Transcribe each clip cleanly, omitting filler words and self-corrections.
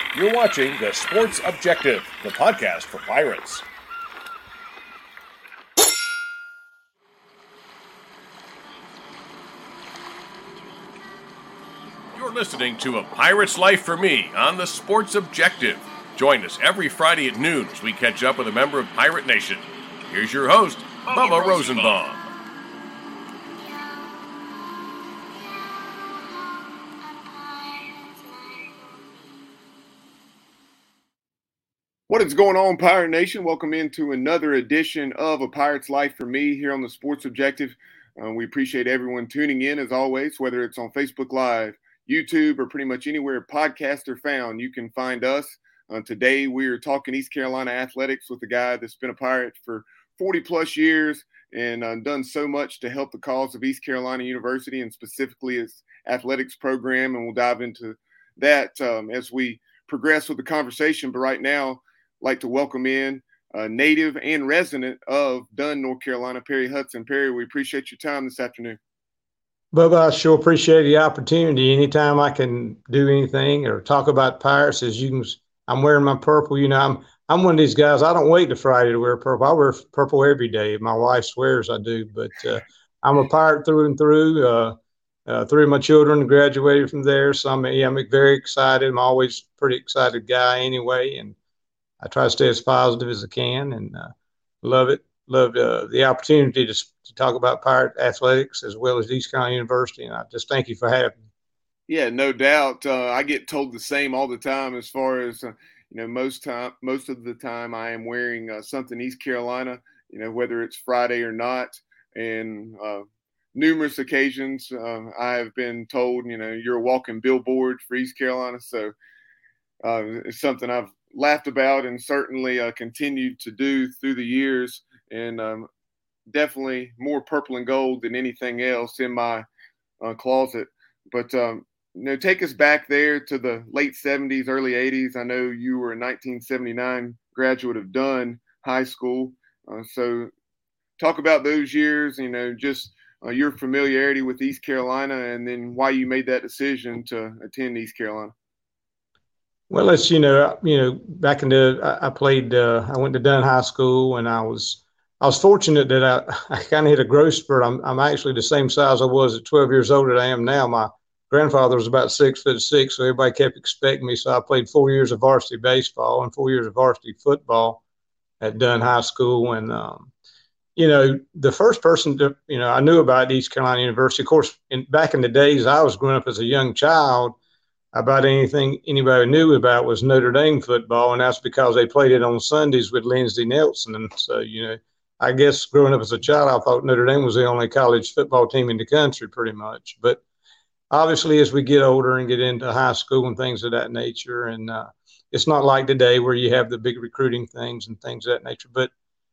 You're watching The Sports Objective, the podcast for Pirates. You're listening to A Pirate's Life for Me on The Sports Objective. Join us every Friday at noon as we catch up with a member of Pirate Nation. Here's your host, Bubba Rosenbaum. What is going on, Pirate Nation? Welcome into another edition of A Pirate's Life for Me here on the Sports Objective. We appreciate everyone tuning in, as always, whether it's on Facebook Live, YouTube, or pretty much anywhere podcasts are found. You can find us. Today, we are talking East Carolina athletics with a guy that's been a Pirate for 40-plus years and done so much to help the cause of East Carolina University and specifically its athletics program. And we'll dive into that as we progress with the conversation. But right now, like to welcome in native and resident of Dunn, North Carolina, Perry Hudson. Perry, we appreciate your time this afternoon. Bubba, I sure appreciate the opportunity. Anytime I can do anything or talk about Pirates, as you can, I'm wearing my purple. You know, I'm one of these guys. I don't wait to Friday to wear purple. I wear purple every day. My wife swears I do, but I'm a Pirate through and through. Three of my children graduated from there, so I'm very excited. I'm always a pretty excited guy anyway, and I try to stay as positive as I can, and love it. Love the opportunity to talk about Pirate athletics as well as East Carolina University, and I just thank you for having me. Yeah, no doubt. I get told the same all the time. As far as most of the time, I am wearing something East Carolina. Whether it's Friday or not, and numerous occasions I have been told, you're a walking billboard for East Carolina. So it's something I've laughed about and certainly continued to do through the years, and definitely more purple and gold than anything else in my closet. But take us back there to the late 70s, early 80s. I know you were a 1979 graduate of Dunn High School. So talk about those years, just your familiarity with East Carolina, and then why you made that decision to attend East Carolina. Well, it's, back in I went to Dunn High School, and I was fortunate that I kind of hit a growth spurt. I'm actually the same size I was at 12 years old that I am now. My grandfather was about 6'6", so everybody kept expecting me. So I played 4 years of varsity baseball and 4 years of varsity football at Dunn High School. And, the first person I knew about East Carolina University, of course, back in the days I was growing up as a young child, about anything anybody knew about was Notre Dame football, and that's because they played it on Sundays with Lindsey Nelson. And so, I guess growing up as a child, I thought Notre Dame was the only college football team in the country pretty much. But obviously, as we get older and get into high school and things of that nature, and it's not like today where you have the big recruiting things and things of that nature. But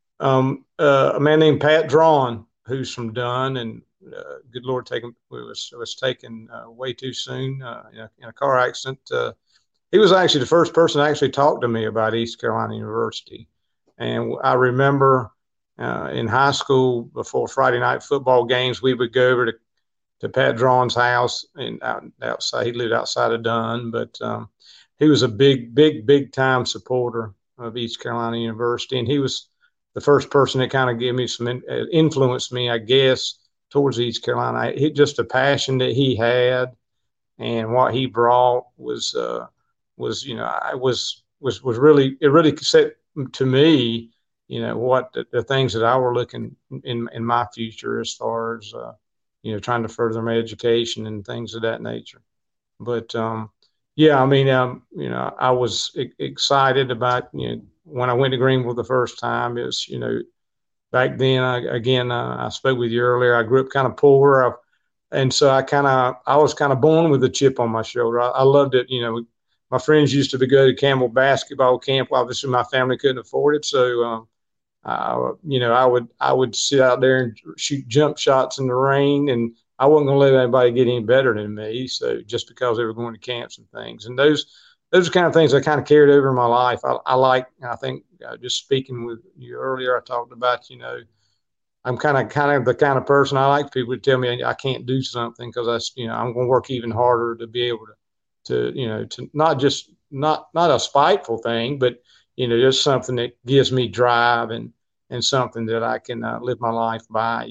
a man named Pat Drawn, who's from Dunn, and good Lord, was taken way too soon in a car accident. He was actually the first person to actually talk to me about East Carolina University. And I remember in high school, before Friday night football games, we would go over to Pat Drawn's house, and outside. He lived outside of Dunn, but he was a big time supporter of East Carolina University, and he was the first person that kind of gave me some influenced me, I guess, towards East Carolina. Just the passion that he had and what he brought was really, it really set to me, what the things that I were looking in my future as far as, trying to further my education and things of that nature. But, I was excited about, when I went to Greenville the first time. It was, back then, I spoke with you earlier, I grew up kind of poor. And so I was kind of born with a chip on my shoulder. I loved it. My friends used to go to Campbell basketball camp. Obviously, my family couldn't afford it. So, I would sit out there and shoot jump shots in the rain, and I wasn't going to let anybody get any better than me. So just because they were going to camps and things, and those are the kind of things I kind of carried over in my life. I think just speaking with you earlier, I talked about, I'm kind of the kind of person I like people to tell me I can't do something, because I'm going to work even harder to be able to not just not a spiteful thing, but just something that gives me drive and something that I can live my life by.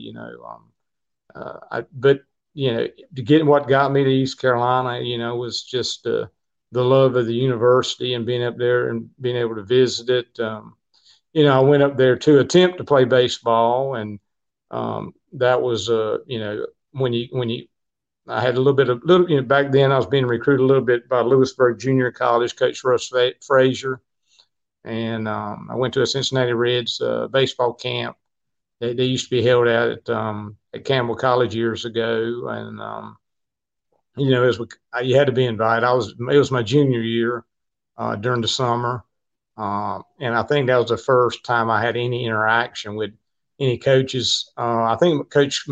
But to get what got me to East Carolina, was just the love of the university and being up there and being able to visit it. I went up there to attempt to play baseball, and that was, when I had a little, back then I was being recruited a little bit by Lewisburg Junior College, Coach Russ Frazier. And I went to a Cincinnati Reds baseball camp. They used to be held out at Campbell College years ago. And, you had to be invited. It was my junior year during the summer. And I think that was the first time I had any interaction with any coaches. I think Coach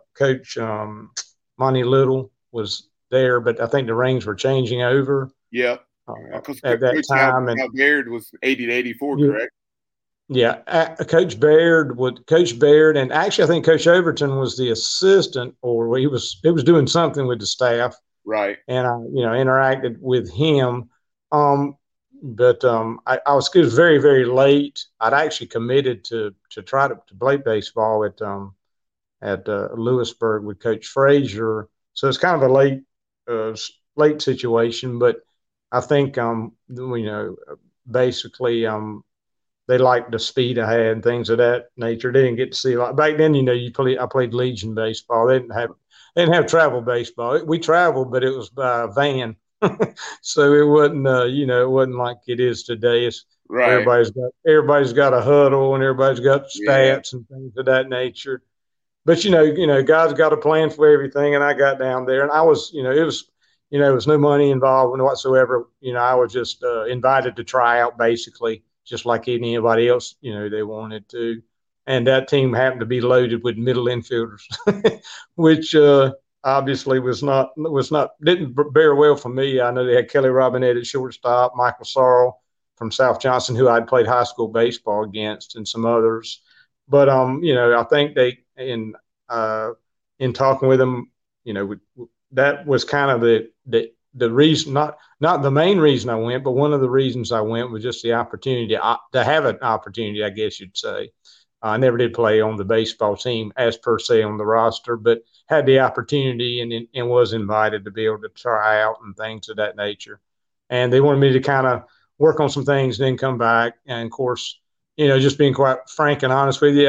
Monty Little was there, but I think the rings were changing over. Yep. At that time. Hal Baird was 80 to 84, correct? Yeah. Coach Baird, and actually I think Coach Overton was the assistant, or he was doing something with the staff. Right. And I, interacted with him. But it was very, very late. I'd actually committed to try to play baseball at Lewisburg with Coach Frazier. So it's kind of a late situation, but I think, basically they liked the speed I had and things of that nature. They didn't get to see, like back then, I played Legion baseball. They didn't have travel baseball. We traveled, but it was by van. So it wasn't, it wasn't like it is today. It's right. Everybody's got a huddle and everybody's got stats and things of that nature. But God's got a plan for everything. And I got down there, and I was, there was no money involved whatsoever. I was just invited to try out, basically, just like anybody else. They wanted to, and that team happened to be loaded with middle infielders, which obviously didn't bear well for me. I know they had Kelly Robinette at shortstop, Michael Sorrell from South Johnson, who I'd played high school baseball against, and some others. But I think in talking with them, that was kind of the reason, not the main reason I went, but one of the reasons I went was just the opportunity to have an opportunity, I guess you'd say. I never did play on the baseball team as per se on the roster, but had the opportunity and was invited to be able to try out and things of that nature. And they wanted me to kind of work on some things, then come back. And of course, just being quite frank and honest with you,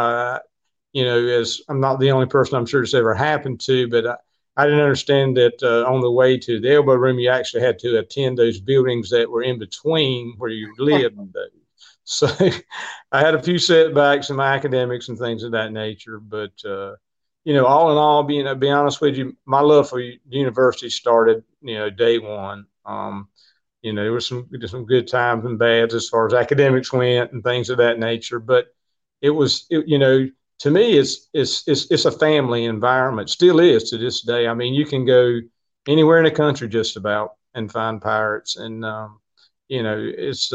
as I'm not the only person I'm sure it's ever happened to, but I didn't understand that on the way to the elbow room, you actually had to attend those buildings that were in between where you lived. So I had a few setbacks in my academics and things of that nature. But, all in all, be honest with you, my love for university started, day one. There were some good times and bads as far as academics went and things of that nature. But it was, to me, it's a family environment. Still is to this day. I mean, you can go anywhere in the country just about and find Pirates, and it's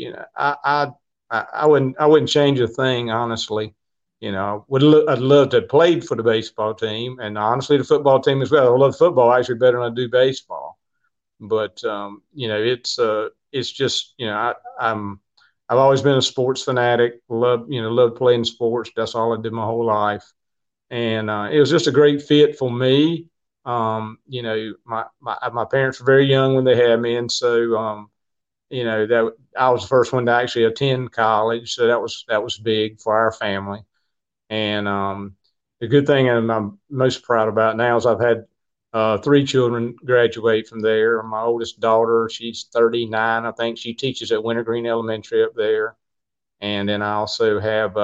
I wouldn't change a thing, honestly. I'd love to have played for the baseball team, and honestly, the football team as well. I love football actually better than I do baseball. But it's just I've always been a sports fanatic. Love playing sports. That's all I did my whole life, and it was just a great fit for me. My parents were very young when they had me, and so that I was the first one to actually attend college, so that was big for our family. And the good thing I'm most proud about now is I've had 3 children graduate from there. My oldest daughter, she's 39, I think. She teaches at Wintergreen Elementary up there. And then I also have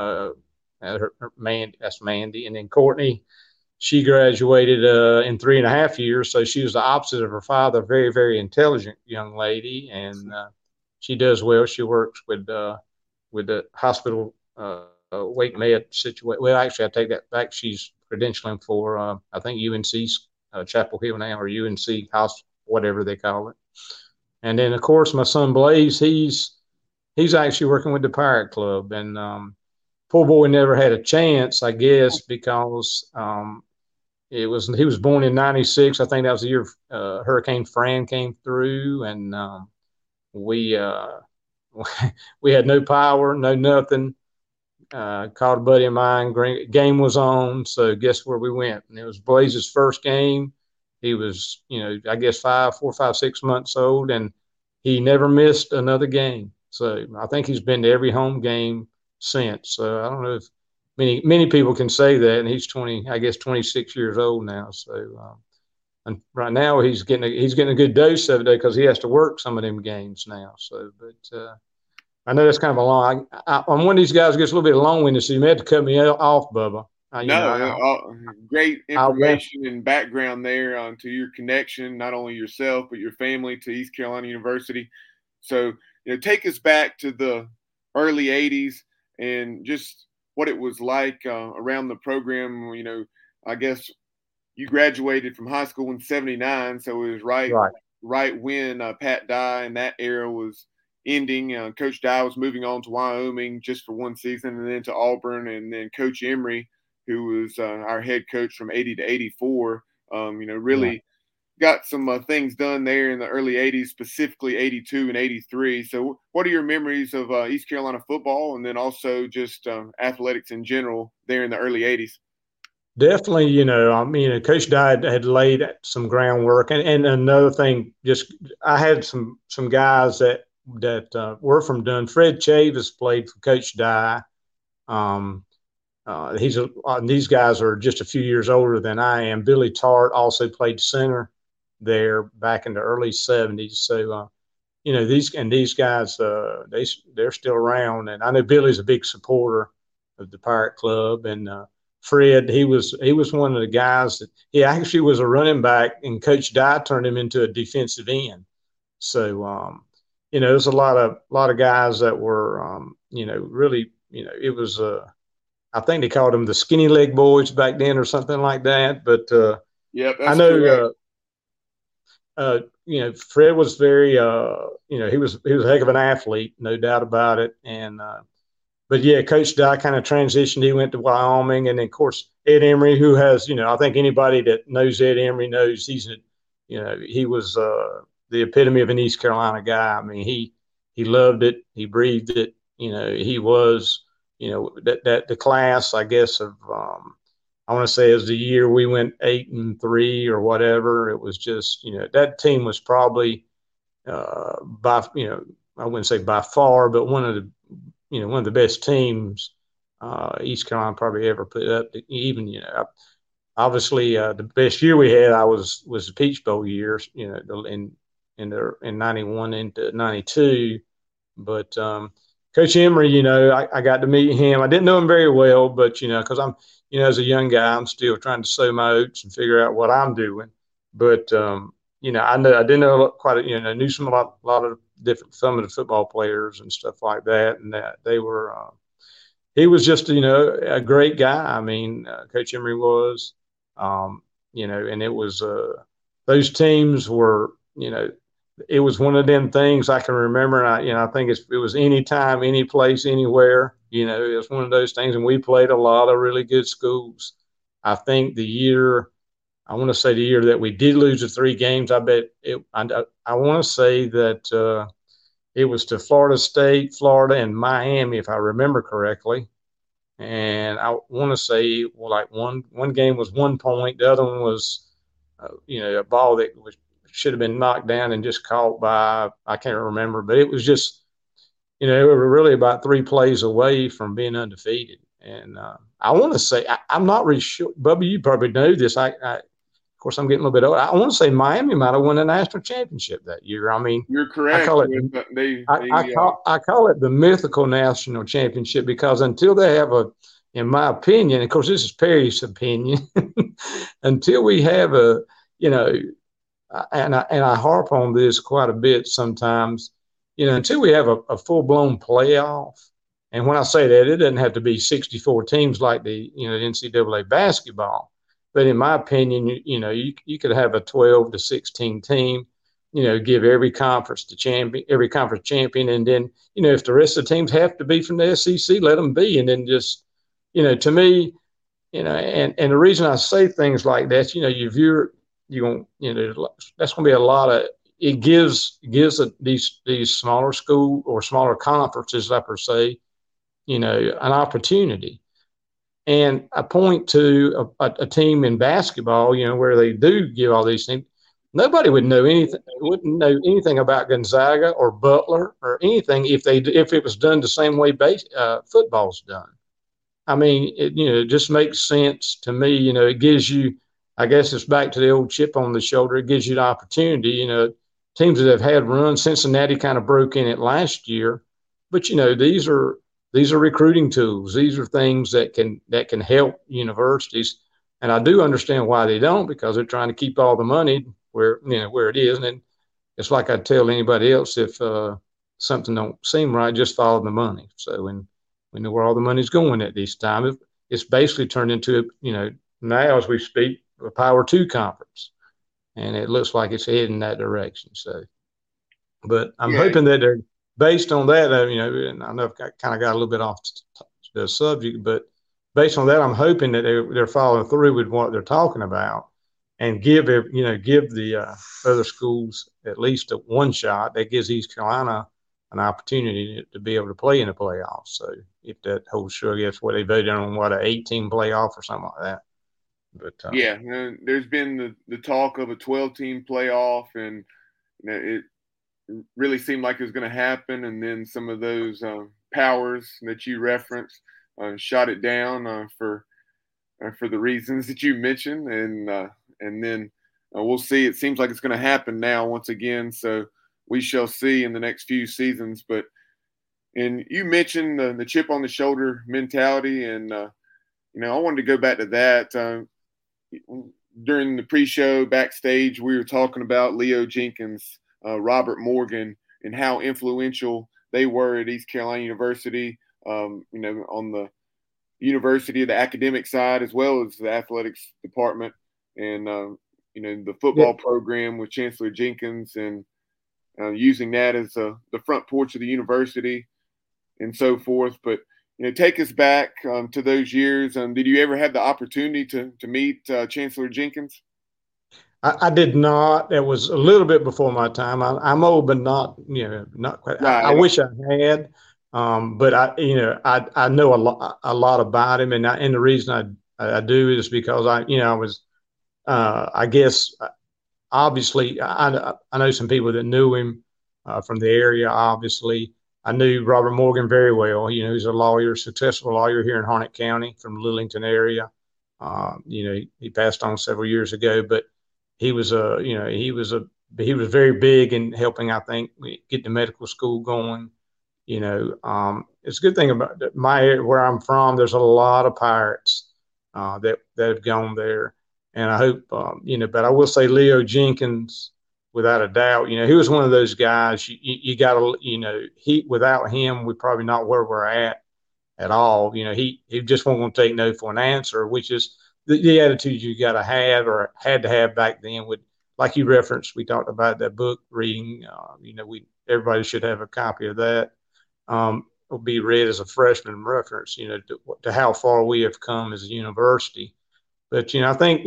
that's Mandy, and then Courtney. She graduated in 3.5 years, so she was the opposite of her father. Very, very intelligent young lady, and she does well. She works with the hospital Wake Med situation. Well, actually, I take that back. She's credentialing for I think UNC's Chapel Hill now, or UNC House, whatever they call it. And then, of course, my son Blaze. He's actually working with the Pirate Club, and poor boy never had a chance, I guess, because he was born in '96. I think that was the year Hurricane Fran came through, and we we had no power, no nothing. Called a buddy of mine. Game was on, so guess where we went? And it was Blaze's first game. He was, I guess 4, 5, 6 months old, and he never missed another game. So I think he's been to every home game since. So I don't know if many people can say that, and he's 26 years old now. So and right now he's getting a good dose of it because he has to work some of them games now. So, but I know that's kind of a long. I'm one of these guys who gets a little bit long-winded, so you may have to cut me off, Bubba. Great information and background there to your connection, not only yourself but your family to East Carolina University. So, take us back to the early '80s and just what it was like around the program. I guess you graduated from high school in '79, so it was right when Pat Dye and that era was ending. Coach Dye was moving on to Wyoming just for one season and then to Auburn, and then Coach Emery, who was our head coach from '80 to '84, really got some things done there in the early '80s, specifically '82 and '83. So what are your memories of East Carolina football and then also just athletics in general there in the early '80s? Definitely, Coach Dye had laid some groundwork. And another thing, I had some guys that were from Dunn. Fred Chavis played for Coach Dye. These guys are just a few years older than I am. Billy Tart also played center there back in the early '70s. So, these guys, they're still around. And I know Billy's a big supporter of the Pirate Club. And Fred, he was one of the guys that he actually was a running back, and Coach Dye turned him into a defensive end. So, there's a lot of guys that were, really, it was I think they called them the skinny leg boys back then or something like that. But I know, Fred was very, he was a heck of an athlete, no doubt about it. And but yeah, Coach Dye kind of transitioned. He went to Wyoming, and then of course Ed Emery, who has, I think anybody that knows Ed Emery knows he was the epitome of an East Carolina guy. I mean, he loved it, he breathed it. He was. That the class, I guess, of I want to say as the year we went 8-3 or whatever. It was just, that team was probably I wouldn't say by far, but one of the best teams East Carolina probably ever put up. Even obviously the best year we had was the Peach Bowl years, in '91 into '92, but Coach Emery, I got to meet him. I didn't know him very well, but, because I'm, as a young guy, I'm still trying to sow my oats and figure out what I'm doing. But, I didn't know knew a lot of some of the football players and stuff like that. And that they were, he was just, a great guy. I mean, Coach Emery was, and it was, those teams were, it was one of them things I can remember. And I think it was anytime, any place, anywhere, it was one of those things. And we played a lot of really good schools. I think I want to say the year that we did lose the 3 games, I want to say that it was to Florida State, Florida, and Miami, if I remember correctly. And I want to say, one game was 1 point. The other one was, a ball that should have been knocked down and just caught by, I can't remember, but it was just, we were really about 3 plays away from being undefeated. And I want to say, I'm not really sure, Bubba, you probably know this. Of course, I'm getting a little bit old. I want to say Miami might have won the national championship that year. I mean, you're correct. I call it the mythical national championship because until they have in my opinion, of course, this is Perry's opinion, until we have and I harp on this quite a bit sometimes, until we have a full-blown playoff. And when I say that, it doesn't have to be 64 teams like the NCAA basketball. But in my opinion, you could have a 12 to 16 team, give every conference champion. And then, if the rest of the teams have to be from the SEC, let them be. And then just, to me, and the reason I say things like that, that's going to be a lot of, it gives these smaller school or smaller conferences, I per se, an opportunity. And I point to a team in basketball, where they do give all these things. Nobody wouldn't know anything about Gonzaga or Butler or anything if it was done the same way football's done. I mean, it just makes sense to me. It gives you, I guess it's back to the old chip on the shoulder. It gives you the opportunity. Teams that have had runs. Cincinnati kind of broke in it last year, but these are recruiting tools. These are things that can help universities. And I do understand why they don't, because they're trying to keep all the money where it is. And it's like I tell anybody else, if something don't seem right, just follow the money. So we know where all the money's going at this time. It's basically turned into, now as we speak, a Power 2 conference. And it looks like it's heading that direction. So, but I'm hoping that they're based on that, and I know I've kind of got a little bit off the subject, but based on that, I'm hoping that they're following through with what they're talking about and give the other schools at least one shot. That gives East Carolina an opportunity to be able to play in the playoffs. So if that holds true, I guess what they voted on, an 18 playoff or something like that. But there's been the talk of a 12-team playoff, and it really seemed like it was going to happen, and then some of those powers that you referenced shot it down for the reasons that you mentioned, and then we'll see. It seems like it's going to happen now once again, so we shall see in the next few seasons. And you mentioned the chip on the shoulder mentality, and I wanted to go back to that. During the pre-show backstage, we were talking about Leo Jenkins, Robert Morgan, and how influential they were at East Carolina University, on the university, the academic side, as well as the athletics department, and, the football program with Chancellor Jenkins, and using that as the front porch of the university and so forth. But, take us back to those years. Did you ever have the opportunity to meet Chancellor Jenkins? I did not. It was a little bit before my time. I'm old, but not quite. Right. I wish I had, but I know a lot about him, and the reason I do is because I was, I guess, obviously I know some people that knew him from the area. Obviously, I knew Robert Morgan very well. He's a lawyer, successful lawyer here in Harnett County from the Lillington area. He passed on several years ago, but he was very big in helping, I think, get the medical school going. It's a good thing about my area where I'm from. There's a lot of Pirates that have gone there, and I hope But I will say Leo Jenkins, without a doubt, he was one of those guys. You got to, without him, we're probably not where we're at all. He just wasn't going to take no for an answer, which is the attitude you got to have or had to have back then. Like you referenced, we talked about that book reading. Everybody should have a copy of that. It'll be read as a freshman reference, to how far we have come as a university. But I think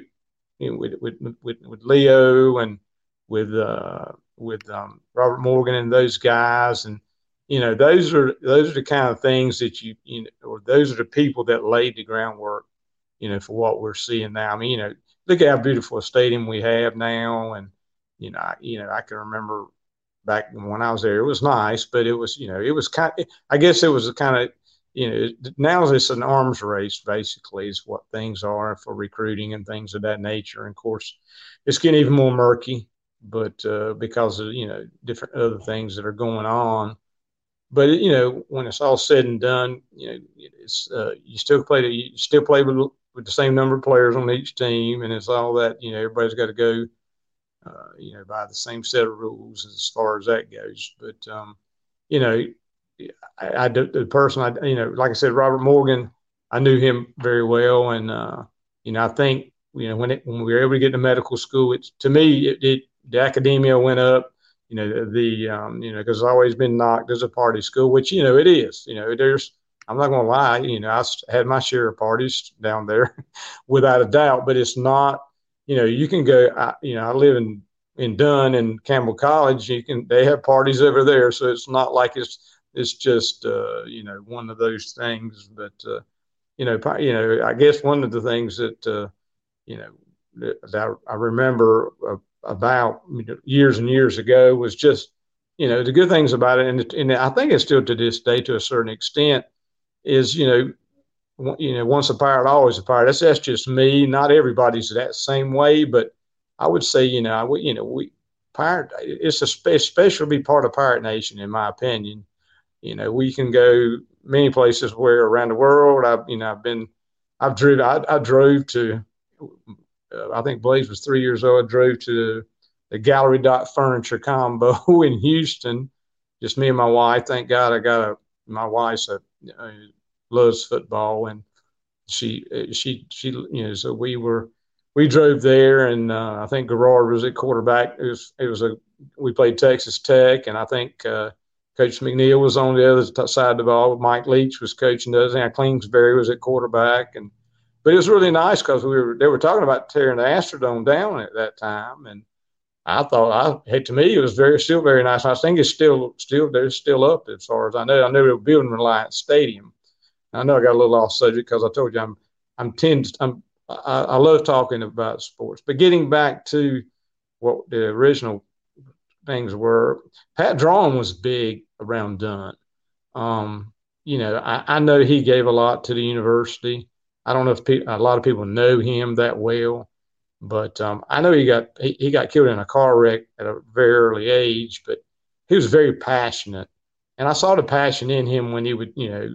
with Leo and with Robert Morgan and those guys, and those are the kind of things that or those are the people that laid the groundwork, for what we're seeing now. I mean, look at how beautiful a stadium we have now, and I can remember back when I was there, it was nice, but it was it was kind of, I guess it was a kind of now it's an arms race basically is what things are for recruiting and things of that nature. And of course, it's getting even more murky, but because of different other things that are going on. But when it's all said and done, it's you still play with the same number of players on each team, and it's all that everybody's got to go by the same set of rules as far as that goes. But the person like I said, Robert Morgan, I knew him very well, and I think when we were able to get to medical school, to me the academia went up. Because it's always been knocked as a party school, which it is. I'm not going to lie. I had my share of parties down there, without a doubt. But it's not. You can go. I live in in Dunn and Campbell College, they have parties over there. So it's not like it's just, one of those things. But, I guess one of the things that, that I remember about years and years ago was just, the good things about it. And I think it's still to this day, to a certain extent, is, once a pirate, always a pirate. That's just me. Not everybody's that same way, but I would say, pirate. It's special to be part of Pirate Nation, in my opinion. We can go many places where around the world. I drove to. I think Blaze was 3 years old. I drove to the Gallery Dot Furniture Combo in Houston. Just me and my wife. Thank God my wife's loves football, and she so we drove there, and I think Garrard was at quarterback. We played Texas Tech, and I think Coach McNeil was on the other side of the ball. Mike Leach was coaching us, and Kingsbury was at quarterback, but it was really nice because they were talking about tearing the Astrodome down at that time, and I thought, to me, it was still very nice. I think it's still they're still up as far as I know. I know they were building Reliance Stadium. I know I got a little off subject because I told you I love talking about sports. But getting back to what the original things were, Pat Drawn was big around Dunn. I know he gave a lot to the university. I don't know if a lot of people know him that well, but I know he got killed in a car wreck at a very early age. But he was very passionate, and I saw the passion in him when he would,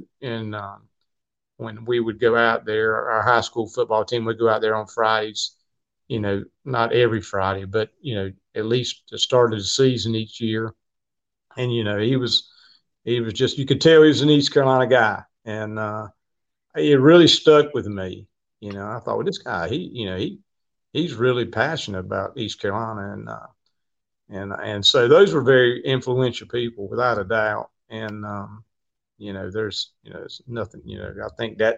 when we would go out there. Our high school football team would go out there on Fridays. Not every Friday, but at least the start of the season each year. And he was just, you could tell he was an East Carolina guy, and it really stuck with me. I thought, well, this guy, he's really passionate about East Carolina, and so those were very influential people, without a doubt. And there's nothing. I think that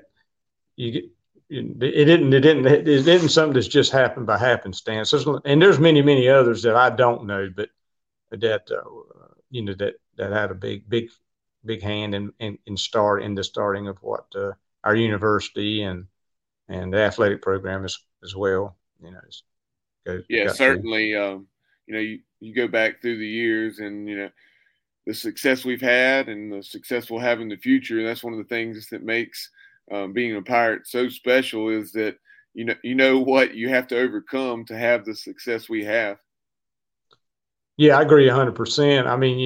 it didn't something that's just happened by happenstance. There's many others that I don't know, but that that had a big hand in the starting of what our university and the athletic program as well. Certainly. You go back through the years, and the success we've had and the success we'll have in the future. And that's one of the things that makes being a Pirate so special, is that you know what you have to overcome to have the success we have. Yeah, I agree 100%. I mean,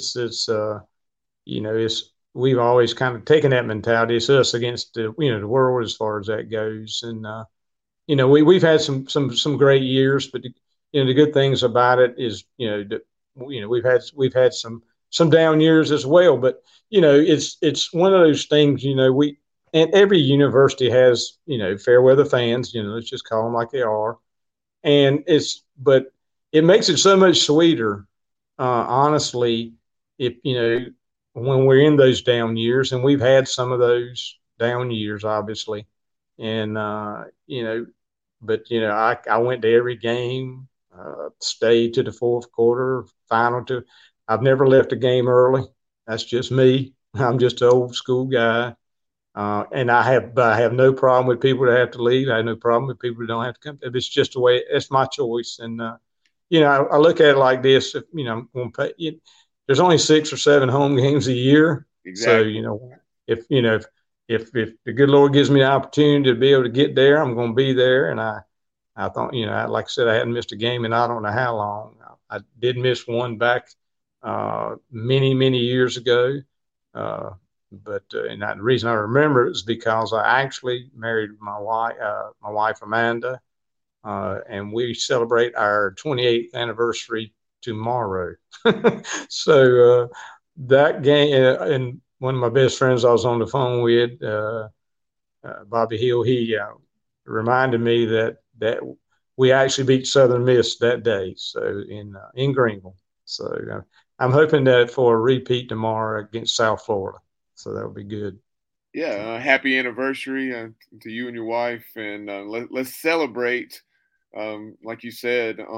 we've always kind of taken that mentality. It's us against the world as far as that goes. And we've had some great years, but the good things about it is we've had some down years as well. But it's one of those things. And every university has fair weather fans. Let's just call them like they are. But it makes it so much sweeter, honestly, if when we're in those down years, and we've had some of those down years, obviously. And but I went to every game, stayed to the fourth quarter, final. I've never left a game early. That's just me. I'm just an old school guy. And I have no problem with people that have to leave. I have no problem with people that don't have to come. It's just the way. It's my choice. And I look at it like this. If I'm going to pay, there's only 6 or 7 home games a year. Exactly. So if the good Lord gives me the opportunity to be able to get there, I'm going to be there. And I thought, like I said, I hadn't missed a game in I don't know how long. I did miss one back many years ago. But the reason I remember it is because I actually married my wife Amanda, and we celebrate our 28th anniversary tomorrow. So that game, and one of my best friends I was on the phone with, Bobby Hill, he reminded me that we actually beat Southern Miss that day, so in Greenville. So I'm hoping that for a repeat tomorrow against South Florida. So that would be good. Yeah, happy anniversary to you and your wife, and let's celebrate. Like you said,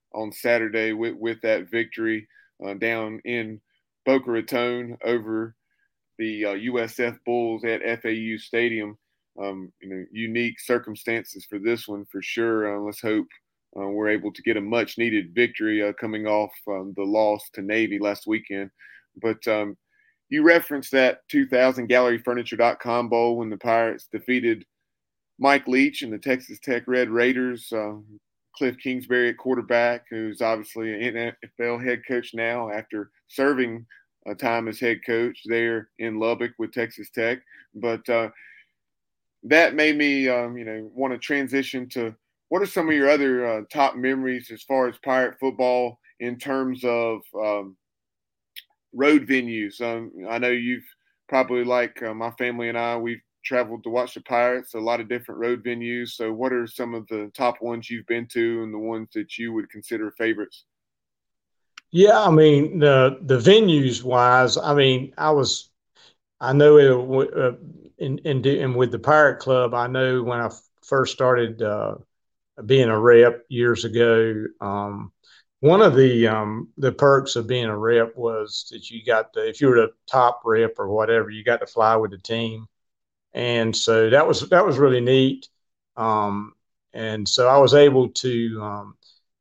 on Saturday with that victory down in Boca Raton over the USF Bulls at FAU Stadium. Unique circumstances for this one for sure. Let's hope we're able to get a much needed victory coming off the loss to Navy last weekend. But you referenced that 2000 GalleryFurniture.com Bowl when the Pirates defeated Mike Leach and the Texas Tech Red Raiders. Cliff Kingsbury at quarterback, who's obviously an NFL head coach now after serving a time as head coach there in Lubbock with Texas Tech. But that made me, want to transition to what are some of your other top memories as far as Pirate football in terms of road venues? I know you've probably, like my family and I, we've traveled to watch the Pirates, a lot of different road venues. So what are some of the top ones you've been to and the ones that you would consider favorites? Yeah, I mean, the venues wise, I mean, I know it, and with the Pirate Club, I know when I first started being a rep years ago, one of the perks of being a rep was that you got to, if you were the top rep or whatever, you got to fly with the team. And so that was really neat. And so I was able to,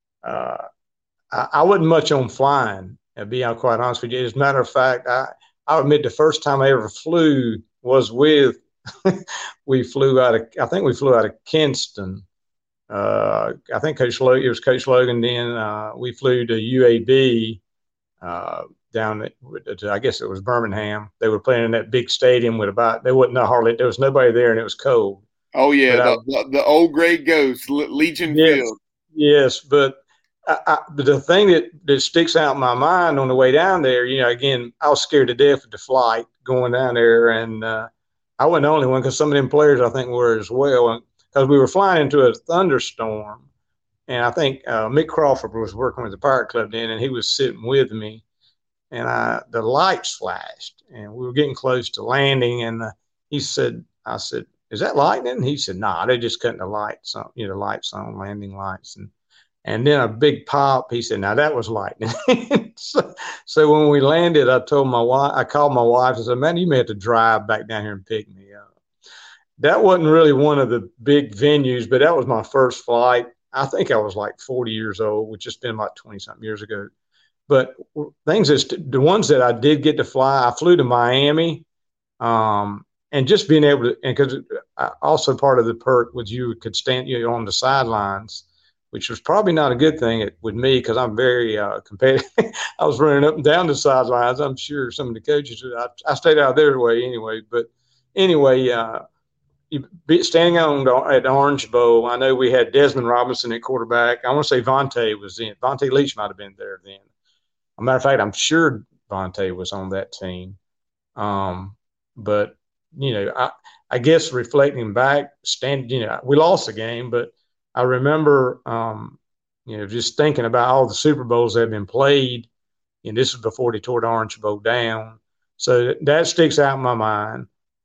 I wasn't much on flying, to be quite honest with you. As a matter of fact, I admit the first time I ever flew was with, we flew out of Kinston. I think it was Coach Logan then. We flew to UAB down at, I guess it was Birmingham. They were playing in that big stadium with there was nobody there and it was cold. Oh yeah, the old gray ghost, Legion Field. Yes, but the thing that sticks out in my mind on the way down there, again, I was scared to death of the flight going down there, and I wasn't the only one because some of them players I think were as well, because we were flying into a thunderstorm, and I think Mick Crawford was working with the Pirate Club then, and he was sitting with me, and the lights flashed, and we were getting close to landing, and I said, "Is that lightning?" He said, "Nah, they're just cutting the lights on, lights on, landing lights." And then a big pop. He said, "Now that was lightning." so when we landed, I called my wife and said, "Man, you may have to drive back down here and pick me up." That wasn't really one of the big venues, but that was my first flight. I think I was like 40 years old, which has been about 20 something years ago. But the ones that I did get to fly, I flew to Miami, and just being able to, and because also part of the perk was you could stand on the sidelines, which was probably not a good thing with me because I'm very competitive. I was running up and down the sidelines. I'm sure some of the coaches, I stayed out their way anyway. But anyway, standing at the Orange Bowl, I know we had Desmond Robinson at quarterback. I want to say Vontae was in. Vontae Leach might have been there then. As a matter of fact, I'm sure Vontae was on that team. But, I guess reflecting back, we lost the game, but I remember, just thinking about all the Super Bowls that have been played, and this was before they tore the Orange Bowl down. So that sticks out in my mind.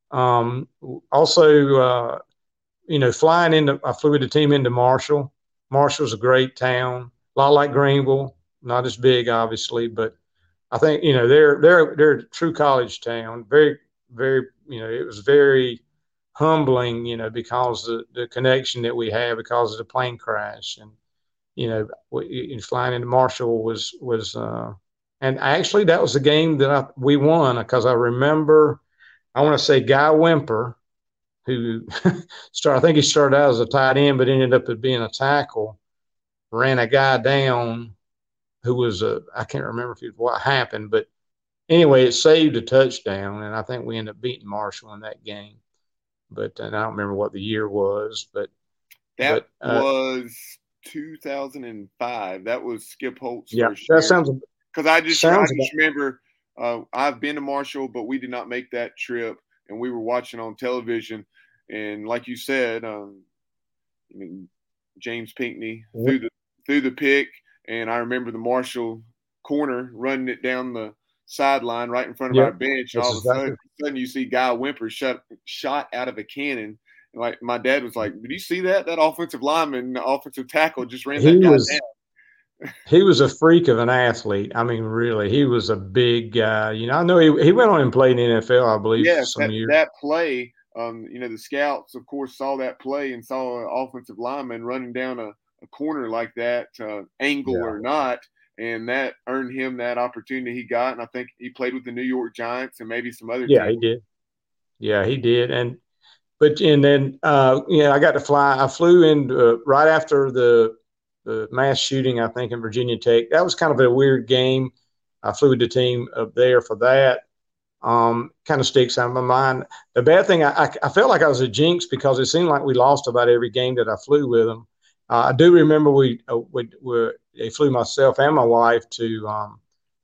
Also, I flew with the team into Marshall. Marshall's a great town, a lot like Greenville, not as big, obviously, but I think, they're a true college town. Very, very, it was very humbling, because of the connection that we had because of the plane crash. And, flying into Marshall was and actually that was the game that we won because I remember, I want to say Guy Wimper, who I think he started out as a tight end, but ended up being a tackle, ran a guy down who was I can't remember what happened, but anyway, it saved a touchdown. And I think we ended up beating Marshall in that game. But and I don't remember what the year was, but that was 2005. That was Skip Holtz. Yeah, that sounds. Because I just remember I've been to Marshall, but we did not make that trip, and we were watching on television. And like you said, James Pinckney threw the pick, and I remember the Marshall corner running it down the sideline right in front of our bench. All of a sudden you see Guy Wimper shot out of a cannon. And like my dad was like, "Did you see that? That offensive lineman, the offensive tackle, just ran that guy down." He was a freak of an athlete. I mean, really, he was a big guy. I know he went on and played in the NFL, I believe, for Yes, some years. that play, the scouts, of course, saw that play and saw an offensive lineman running down a corner like that, angle Yeah. or not, and that earned him that opportunity he got. And I think he played with the New York Giants and maybe some other Yeah, teams. he did. Yeah, he did. And then I got to fly. I flew in right after the mass shooting, I think, in Virginia Tech. That was kind of a weird game. I flew with the team up there for that. Kind of sticks out of my mind. The bad thing, I felt like I was a jinx because it seemed like we lost about every game that I flew with them. I do remember they flew myself and my wife to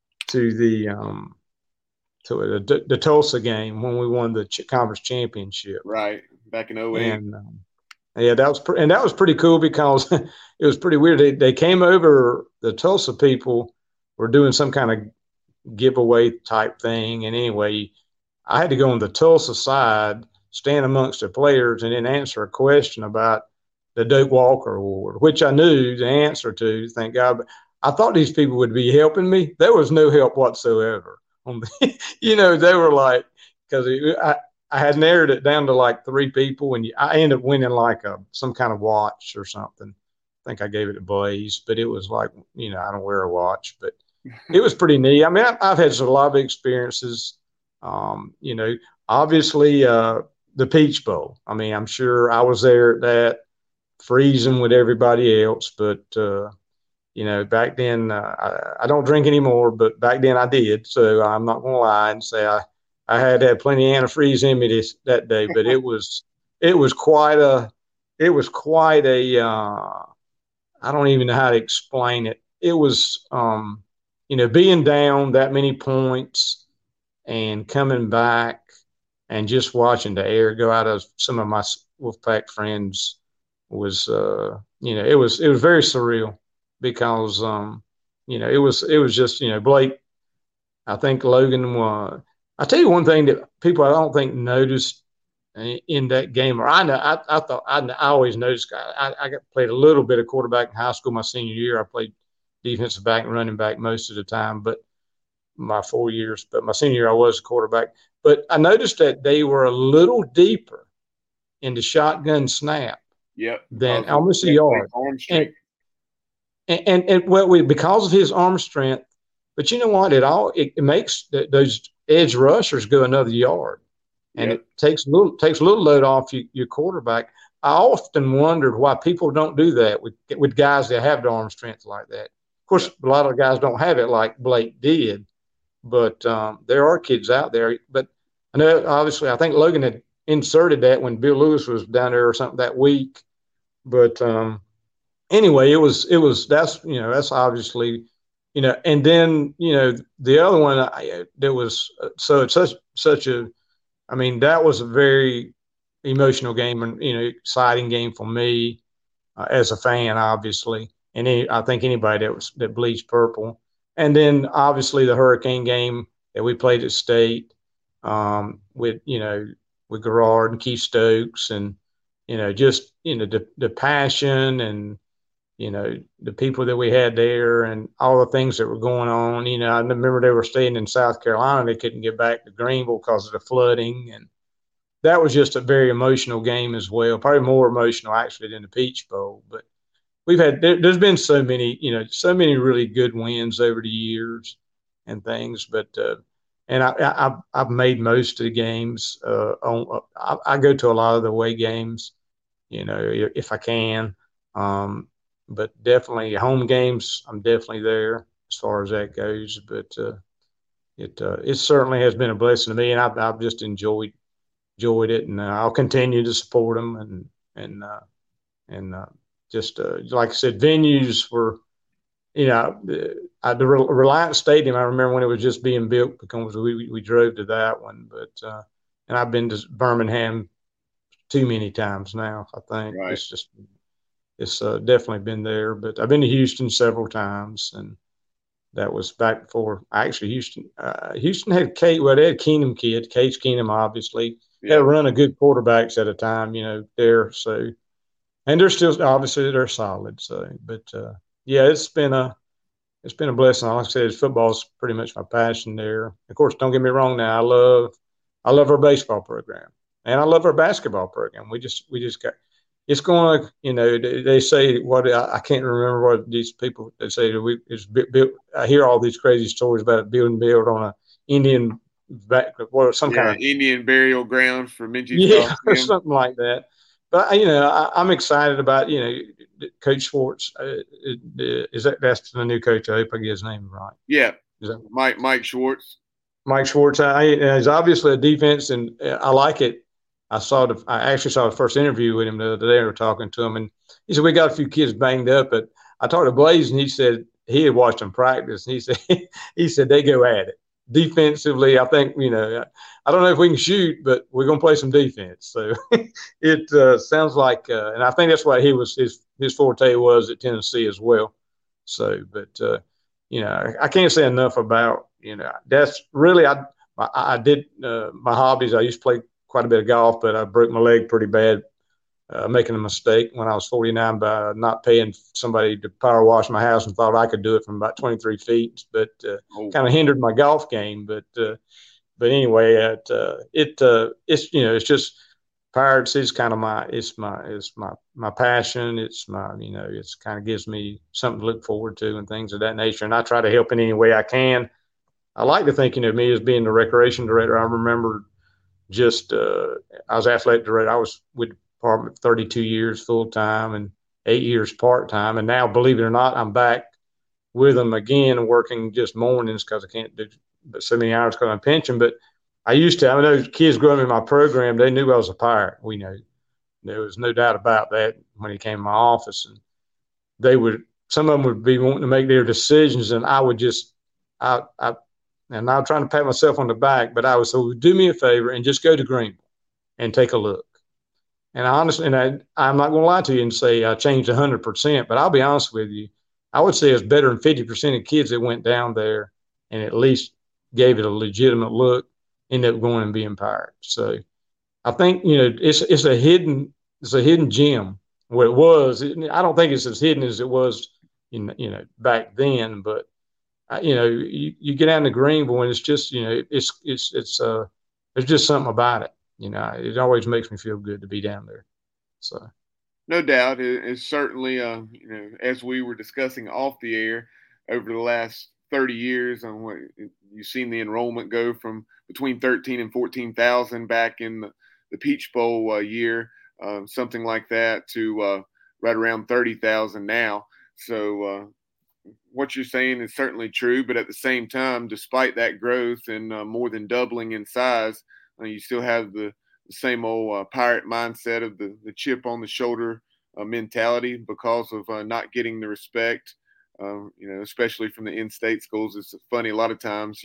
the Tulsa game when we won the conference championship. Right, back in 08. And yeah, that was pretty cool because it was pretty weird. They came over. The Tulsa people were doing some kind of giveaway type thing, and anyway, I had to go on the Tulsa side, stand amongst the players, and then answer a question about the Doak Walker Award, which I knew the answer to. Thank God, but I thought these people would be helping me. There was no help whatsoever. They were like, because I had narrowed it down to like 3 people, and I ended up winning like some kind of watch or something. I think I gave it to Blaze, but it was like, I don't wear a watch, but it was pretty neat. I mean, I've had a lot of experiences. Obviously the Peach Bowl. I mean, I'm sure I was there at that, freezing with everybody else, but back then I don't drink anymore, but back then I did. So I'm not going to lie and say I had plenty of antifreeze in me that day, but it was quite a I don't even know how to explain it. It was being down that many points and coming back and just watching the air go out of some of my Wolfpack friends was it was very surreal because it was just Blake. I think Logan was. I'll tell you one thing that people I don't think noticed in that game, or I know I thought I always noticed. I played a little bit of quarterback in high school my senior year. I played defensive back and running back most of the time, but my 4 years. But my senior year I was a quarterback. But I noticed that they were a little deeper into shotgun snap. Yep. Than almost a yard. And because of his arm strength. But you know what? It makes those edge rushers go another yard, and it takes a little load off your quarterback. I often wondered why people don't do that with guys that have the arm strength like that. Of course, a lot of guys don't have it like Blake did, but there are kids out there. But I know, obviously, I think Logan had inserted that when Bill Lewis was down there or something that week. But anyway, that's obviously. And then, the other one that was such a, I mean, that was a very emotional game and, exciting game for me as a fan, obviously. And I think anybody that bleeds purple. And then obviously the Hurricane game that we played at State with Garrard and Keith Stokes and, just, the passion and, the people that we had there and all the things that were going on. I remember they were staying in South Carolina. They couldn't get back to Greenville because of the flooding. And that was just a very emotional game as well, probably more emotional actually than the Peach Bowl. But there's been so many really good wins over the years and things. But, and I've made most of the games. I go to a lot of the away games, if I can. But definitely home games, I'm definitely there as far as that goes. But it certainly has been a blessing to me, and I've just enjoyed it, and I'll continue to support them. And just like I said, venues were, the Reliance Stadium. I remember when it was just being built because we drove to that one. But and I've been to Birmingham too many times now. I think It's definitely been there, but I've been to Houston several times, and that was back before. Actually, Houston had they had Keenum kid, Case Keenum, obviously. They had a run of good quarterbacks at a time, there. So, and they're still obviously they're solid. So, but it's been a it's been a blessing. Like I said, football's pretty much my passion there. Of course, don't get me wrong. Now, I love our baseball program, and I love our basketball program. We just got. It's going to, they say what I can't remember what these people they say. It's built. I hear all these crazy stories about it being built on a Indian some kind of Indian burial ground for yeah, or something like that. But I'm excited about Coach Schwartz. That's the new coach? I hope I get his name right. Yeah, Mike Schwartz. Mike Schwartz. He's obviously a defense, and I like it. I actually saw the first interview with him the other day. We were talking to him, and he said we got a few kids banged up. But I talked to Blaze, and he said he had watched them practice, and he said they go at it defensively. I think I don't know if we can shoot, but we're gonna play some defense. So it sounds like, and I think that's what his forte was at Tennessee as well. So, but I can't say enough about that's really I did my hobbies. I used to play quite a bit of golf, but I broke my leg pretty bad making a mistake when I was 49 by not paying somebody to power wash my house, and thought I could do it from about 23 feet, but kind of hindered my golf game. But anyway, it's just Pirates is kind of my passion. It's it's kind of gives me something to look forward to and things of that nature. And I try to help in any way I can. I like to think, me as being the recreation director. I remember I was athletic director. I was with the department 32 years full time and 8 years part time. And now, believe it or not, I'm back with them again, working just mornings because I can't do so many hours because I'm pension. But I know kids growing up in my program, they knew I was a Pirate. We know there was no doubt about that when he came to my office, and some of them would be wanting to make their decisions, and I would just, and I'm trying to pat myself on the back, but I would say, do me a favor and just go to Greenville and take a look. And honestly, I'm not going to lie to you and say I changed 100%, but I'll be honest with you. I would say it's better than 50% of kids that went down there and at least gave it a legitimate look, ended up going and being Pirates. So I think, it's a hidden gem. What it was, I don't think it's as hidden as it was, back then, but you get out to Greenville and it's just, there's just something about it. It always makes me feel good to be down there. So, no doubt, it's certainly, as we were discussing off the air over the last 30 years, on what you've seen the enrollment go from between 13 and 14,000 back in the Peach Bowl year, something like that, to right around 30,000 now. So, what you're saying is certainly true, but at the same time, despite that growth and more than doubling in size, you still have the same old Pirate mindset of the chip on the shoulder mentality because of not getting the respect, especially from the in-state schools. It's funny, a lot of times,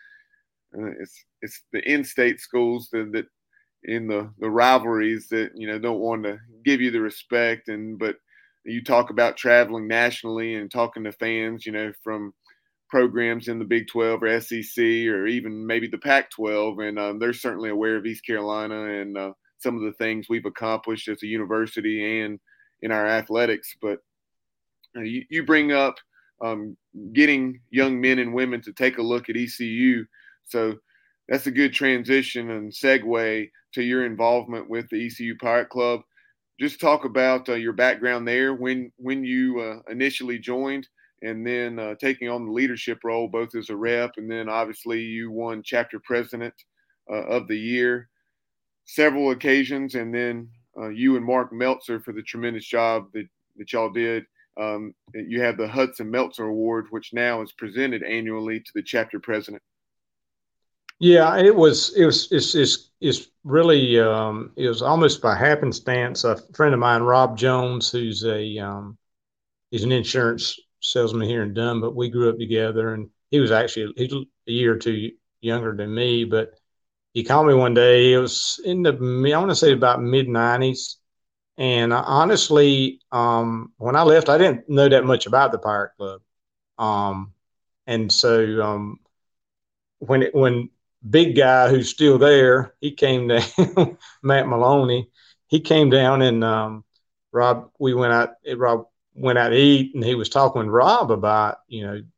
it's the in-state schools that in the rivalries that, don't want to give you the respect, but you talk about traveling nationally and talking to fans, from programs in the Big 12 or SEC or even maybe the Pac-12, and they're certainly aware of East Carolina and some of the things we've accomplished as a university and in our athletics. But you bring up getting young men and women to take a look at ECU, so that's a good transition and segue to your involvement with the ECU Pirate Club. Just talk about your background there, when you initially joined, and then taking on the leadership role, both as a rep, and then obviously you won chapter president of the year several occasions, and then you and Mark Meltzer for the tremendous job that y'all did. You have the Hudson Meltzer Award, which now is presented annually to the chapter president. Yeah, it's really it was almost by happenstance. A friend of mine, Rob Jones, who's he's an insurance salesman here in Dunn, but we grew up together, and he's a year or two younger than me. But he called me one day. It was I want to say about mid-90s, and honestly, when I left, I didn't know that much about the Pirate Club, and so when big guy who's still there, he came down, Matt Maloney, he came down, and Rob went out to eat, and he was talking with Rob about,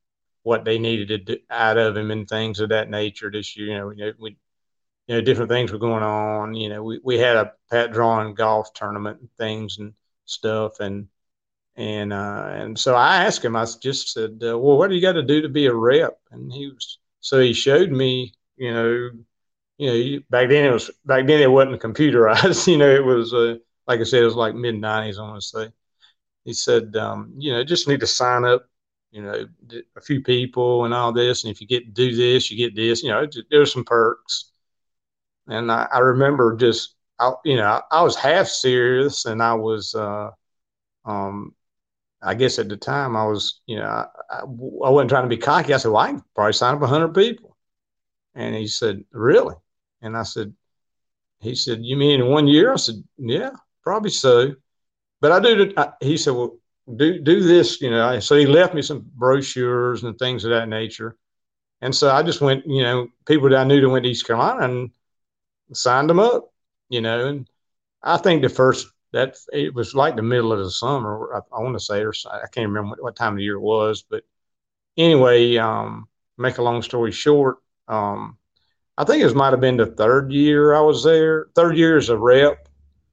what they needed to do out of him and things of that nature this year. Different things were going on. We had a Pat Drawn golf tournament and things and stuff. And so I asked him, I just said, well, what do you got to do to be a rep? And he showed me, back then it wasn't computerized. It was, like I said, it was like mid-90s, I want to say. He said, just need to sign up, a few people and all this. And if you get to do this, you get this, there's some perks. And I remember I was half serious, and I was, I guess at the time I was, I wasn't trying to be cocky. I said, well, I can probably sign up 100 people. And he said, really? And he said, you mean in 1 year? I said, yeah, probably so. But he said, well, do this, So he left me some brochures and things of that nature. And so I just went, people that I knew that went to East Carolina and signed them up, and I think it was like the middle of the summer, I want to say, or I can't remember what time of the year it was. But anyway, make a long story short, I think it might have been the third year I was there, third year as a rep.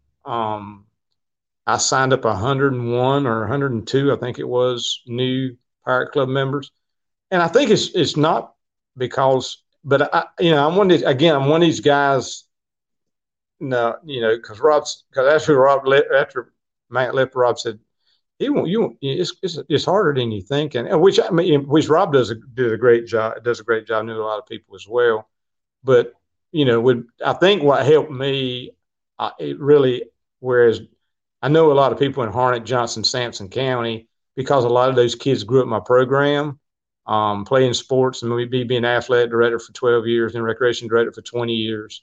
I signed up 101 or 102, I think it was, new Pirate Club members. And I think it's not because, but I'm one of these guys. No, because that's who Rob, after Matt left, Rob said, it's harder than you think. And which Rob does a great job, knew a lot of people as well. But, I think what helped me, it really, whereas I know a lot of people in Harnett, Johnson, Sampson County, because a lot of those kids grew up in my program, playing sports, and me being athletic director for 12 years and recreation director for 20 years,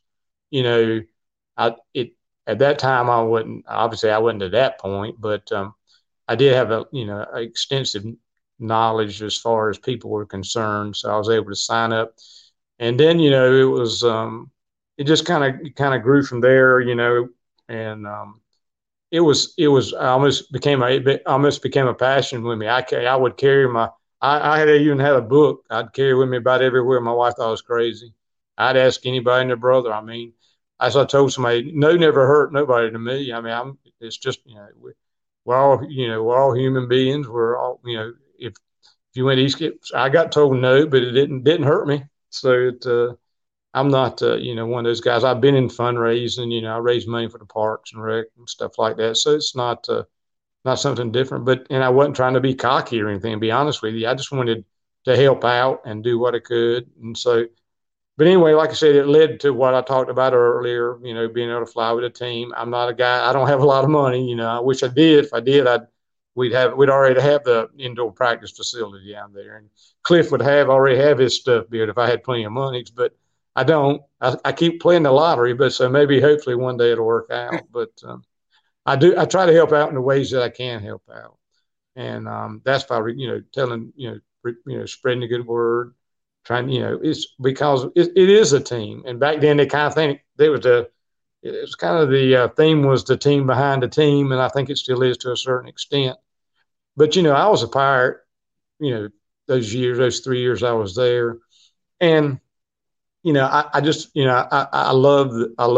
at that time I wasn't to that point, but I did have a extensive knowledge as far as people were concerned, so I was able to sign up. And then it was it just kind of grew from there, and it was almost became a passion with me. I would carry I had even had a book I'd carry with me about everywhere. My wife thought I was crazy. I'd ask anybody and their brother. I mean, as I told somebody, no never hurt nobody to me. I mean, it's just, we're all human beings. We're all, if you went east, I got told no, but it didn't hurt me. So I'm not, one of those guys. I've been in fundraising, I raise money for the parks and rec and stuff like that. So it's not something different, and I wasn't trying to be cocky or anything, to be honest with you. I just wanted to help out and do what I could. And so, but anyway, like I said, it led to what I talked about earlier, being able to fly with a team. I'm not a guy, I don't have a lot of money, I wish I did. If I did, we'd already have the indoor practice facility down there. And Cliff would already have his stuff built if I had plenty of money, but I don't. I keep playing the lottery, but so maybe hopefully one day it'll work out. But I try to help out in the ways that I can help out. And that's by, telling, spreading the good word. Trying, it's because it is a team. And back then they kind of think it was kind of the theme was the team behind the team. And I think it still is to a certain extent. But, I was a Pirate, those 3 years I was there. And, I just, I love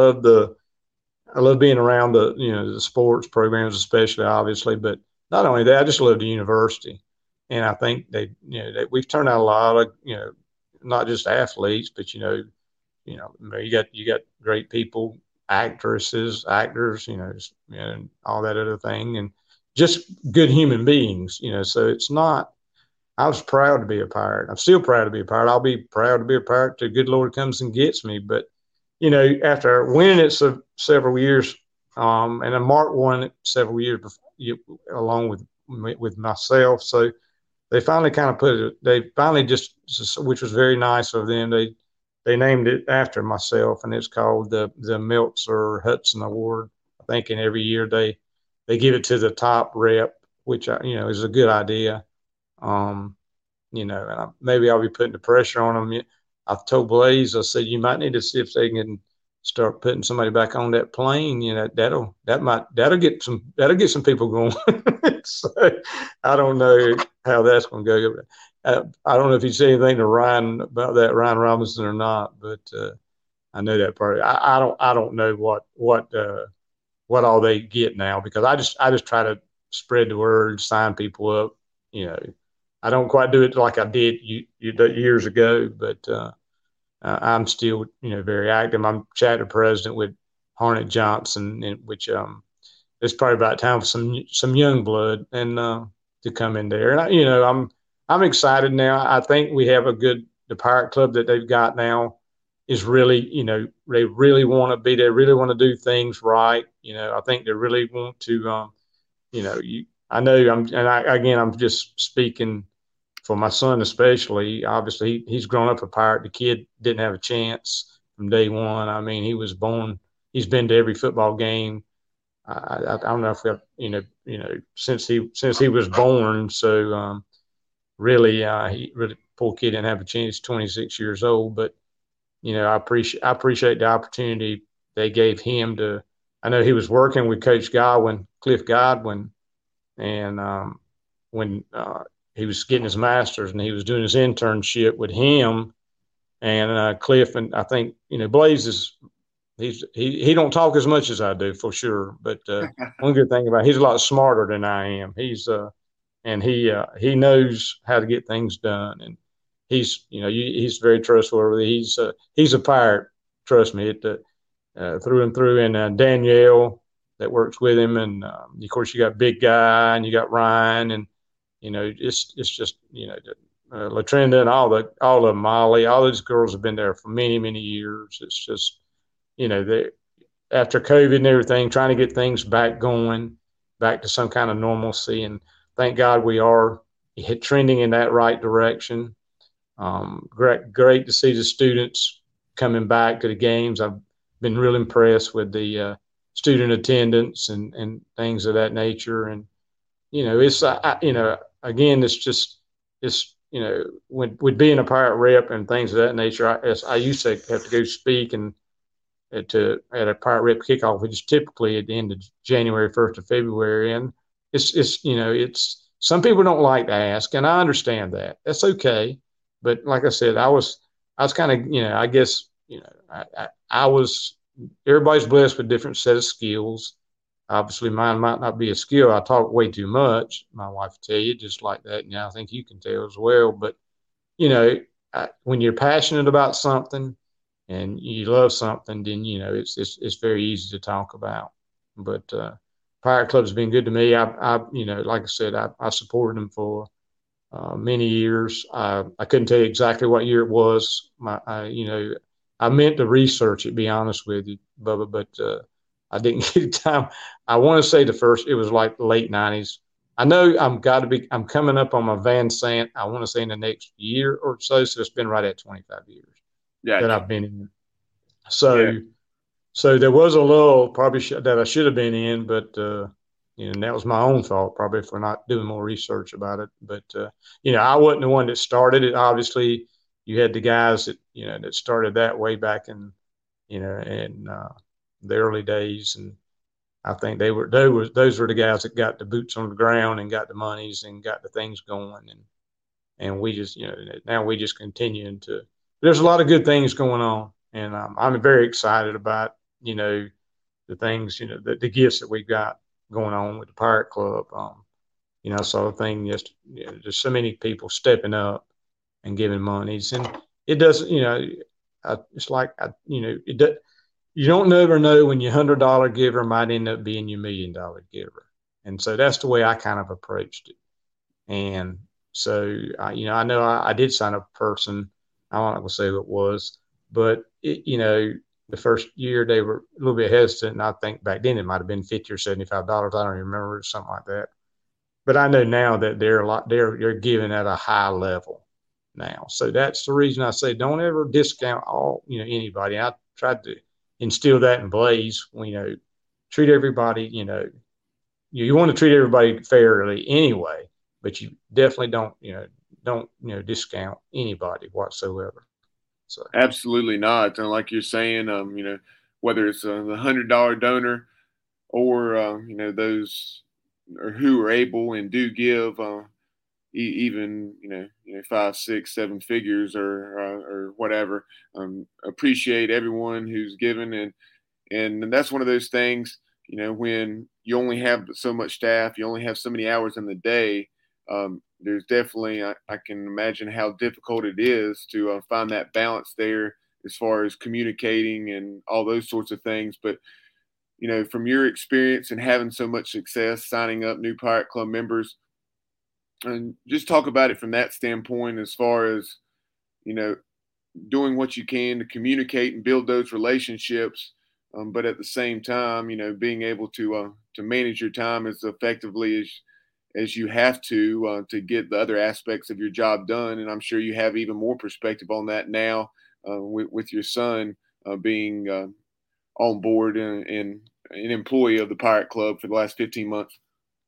being around the sports programs, especially, obviously, but not only that, I just love the university. And I think we've turned out a lot of, not just athletes, but you got great people, actresses, actors, and all that other thing, and just good human beings, So it's not. I was proud to be a Pirate. I'm still proud to be a Pirate. I'll be proud to be a Pirate till the good Lord comes and gets me. But after winning it several years, and then Mark won it several years before, along with myself, so. They finally kind of which was very nice of them. They named it after myself, and it's called the Meltzer Hudson Award. I think in every year they give it to the top rep, which is a good idea. And maybe I'll be putting the pressure on them. I've told Blaze, I said, you might need to see if they can start putting somebody back on that plane. That'll get some people going. So I don't know how that's going to go. I don't know if you said anything to Ryan about that, Ryan Robinson, or not, but I know that part. I don't know what all they get now, because I just try to spread the word, sign people up. I don't quite do it like I did years ago, but I'm still very active. I'm chapter president with Harnett Johnson, which it's probably about time for some young blood and to come in there. And I'm excited now. I think we have the Pirate Club that they've got now is really, they really want to be there, really want to do things right. I think they really want to, I know I'm just speaking for my son, especially. Obviously he's grown up a Pirate. The kid didn't have a chance from day one. I mean, he's been to every football game. I don't know if we have, since he was born. So, really, poor kid didn't have a chance, 26 years old, but I appreciate the opportunity they gave him to. I know he was working with Coach Cliff Godwin, and when he was getting his master's and he was doing his internship with him and Cliff, and I think Blaze he don't talk as much as I do, for sure, but one good thing about he's a lot smarter than I am. And he knows how to get things done, and he's very trustworthy. He's a Pirate, trust me, through and through. And Danielle that works with him, and of course you got Big Guy and you got Ryan, and it's just Latrinda and all of Molly, all those girls have been there for many years. It's just they, after COVID and everything, trying to get things back to some kind of normalcy, and thank God we are trending in that right direction. Great to see the students coming back to the games. I've been real impressed with the student attendance and things of that nature. And it's again, when with being a Pirate rep and things of that nature, I used to have to go speak and at a Pirate rep kickoff, which is typically at the end of January, 1st of February, and it's some people don't like to ask, and I understand that. That's okay. But like I said, I was kind of, I guess, I was, everybody's blessed with different set of skills. Obviously mine might not be a skill. I talk way too much. My wife will tell you just like that. And I think you can tell as well. But, when you're passionate about something and you love something, then, it's very easy to talk about. But, Pirate Club's been good to me. I like I said, I supported them for many years. I couldn't tell you exactly what year it was. I meant to research it, be honest with you, Bubba, but I didn't get time. I want to say it was like the late 90s. I know I'm coming up on my Van Sant, I want to say in the next year or so. So it's been right at 25 years that I've been in. So there was a lull probably that I should have been in, but and that was my own fault probably for not doing more research about it. But I wasn't the one that started it. Obviously, you had the guys that that started that way back in in the early days, and I think those were the guys that got the boots on the ground and got the monies and got the things going, and we just now we just continuing to. There's a lot of good things going on, and I'm very excited about the things the gifts that we've got going on with the Pirate Club. I saw the thing yesterday. There's so many people stepping up and giving monies, and it doesn't. It's like you don't never know when your $100 giver might end up being your $1 million giver, and so that's the way I kind of approached it. And so I know I did sign up a person. I'm not going to say who it was, but the first year they were a little bit hesitant, and I think back then it might have been $50 or $75. I don't even remember, something like that. But I know now that they're giving at a high level now. So that's the reason I say don't ever discount anybody. I tried to instill that in Blaze. Treat everybody. You want to treat everybody fairly anyway, but you definitely don't discount anybody whatsoever. So absolutely not. And like you're saying, whether it's the $100 donor or those who are able and do give, even five, six, seven figures or whatever. Appreciate everyone who's given, and that's one of those things. When you only have so much staff, you only have so many hours in the day. There's definitely I can imagine how difficult it is to find that balance there as far as communicating and all those sorts of things. But from your experience and having so much success signing up new Pirate Club members, and just talk about it from that standpoint as far as doing what you can to communicate and build those relationships, but at the same time being able to manage your time as effectively as you have to get the other aspects of your job done. And I'm sure you have even more perspective on that now with your son being on board and an employee of the Pirate Club for the last 15 months.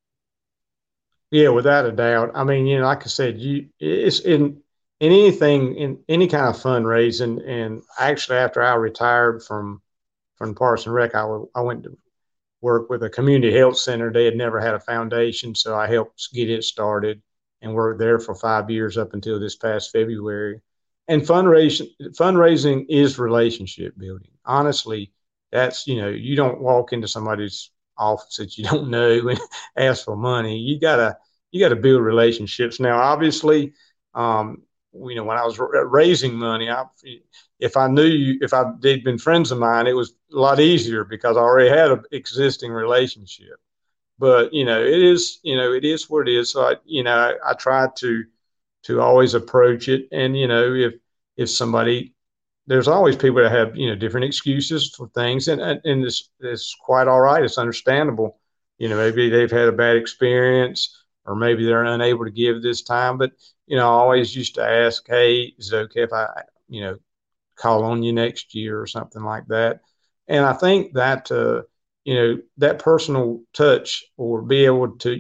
Yeah, without a doubt. I mean, like I said, it's in anything, in any kind of fundraising. And actually, after I retired from Parks and Rec, I went to work with a community health center. They had never had a foundation, so I helped get it started and worked there for 5 years up until this past February. And fundraising is relationship building. Honestly, that's you don't walk into somebody's office that you don't know and ask for money. You gotta build relationships. Now, obviously, when I was raising money, if they'd been friends of mine, it was a lot easier because I already had an existing relationship. But it is what it is. So I try to always approach it. And if somebody, there's always people that have different excuses for things, and it's quite all right. It's understandable. Maybe they've had a bad experience, or maybe they're unable to give this time. But I always used to ask, hey, is it okay if I call on you next year or something like that? And I think that that personal touch, or be able to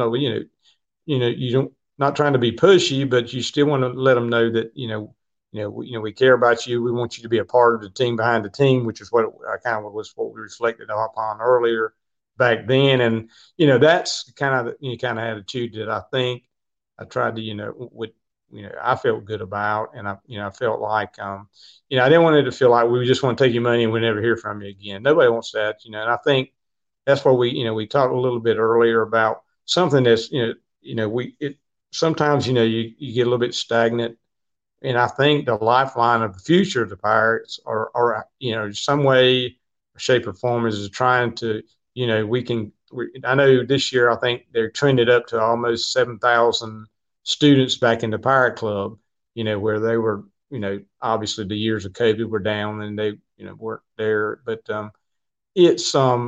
you don't, not trying to be pushy, but you still want to let them know that we care about you. We want you to be a part of the team behind the team, which is what was what we reflected upon earlier back then. And that's kind of the kind of attitude that I think I tried to I felt good about. And I felt like I didn't want it to feel like we just want to take your money and we never hear from you again. Nobody wants that. And I think that's where we talked a little bit earlier about something that's sometimes you get a little bit stagnant. And I think the lifeline of the future of the Pirates are some way, shape, or form is trying to, I know this year I think they're trended up to almost 7,000 students back in the Pirate Club, where they were, obviously the years of COVID were down and they, weren't there. But it's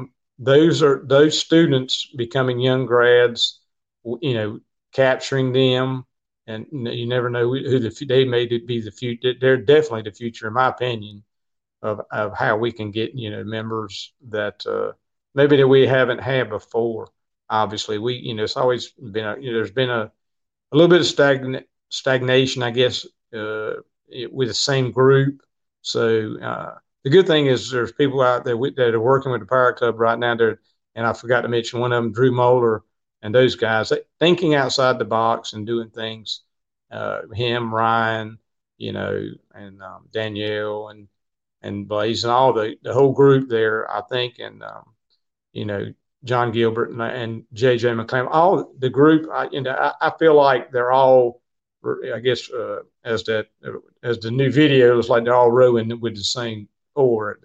those students becoming young grads, capturing them. And you never know who they may be the future. They're definitely the future, in my opinion, of how we can get members that maybe that we haven't had before. Obviously, it's always been there's been a little bit of stagnation, I guess, with the same group. So the good thing is there's people out there that are working with the Pirate Club right now. And I forgot to mention one of them, Drew Moeller. And those guys thinking outside the box and doing things, him, Ryan, and Danielle and Blaze and all the whole group there, I think, and John Gilbert and JJ McClain, all the group. I feel like they're all, I guess, as the new video looks like they're all rowing with the same oar,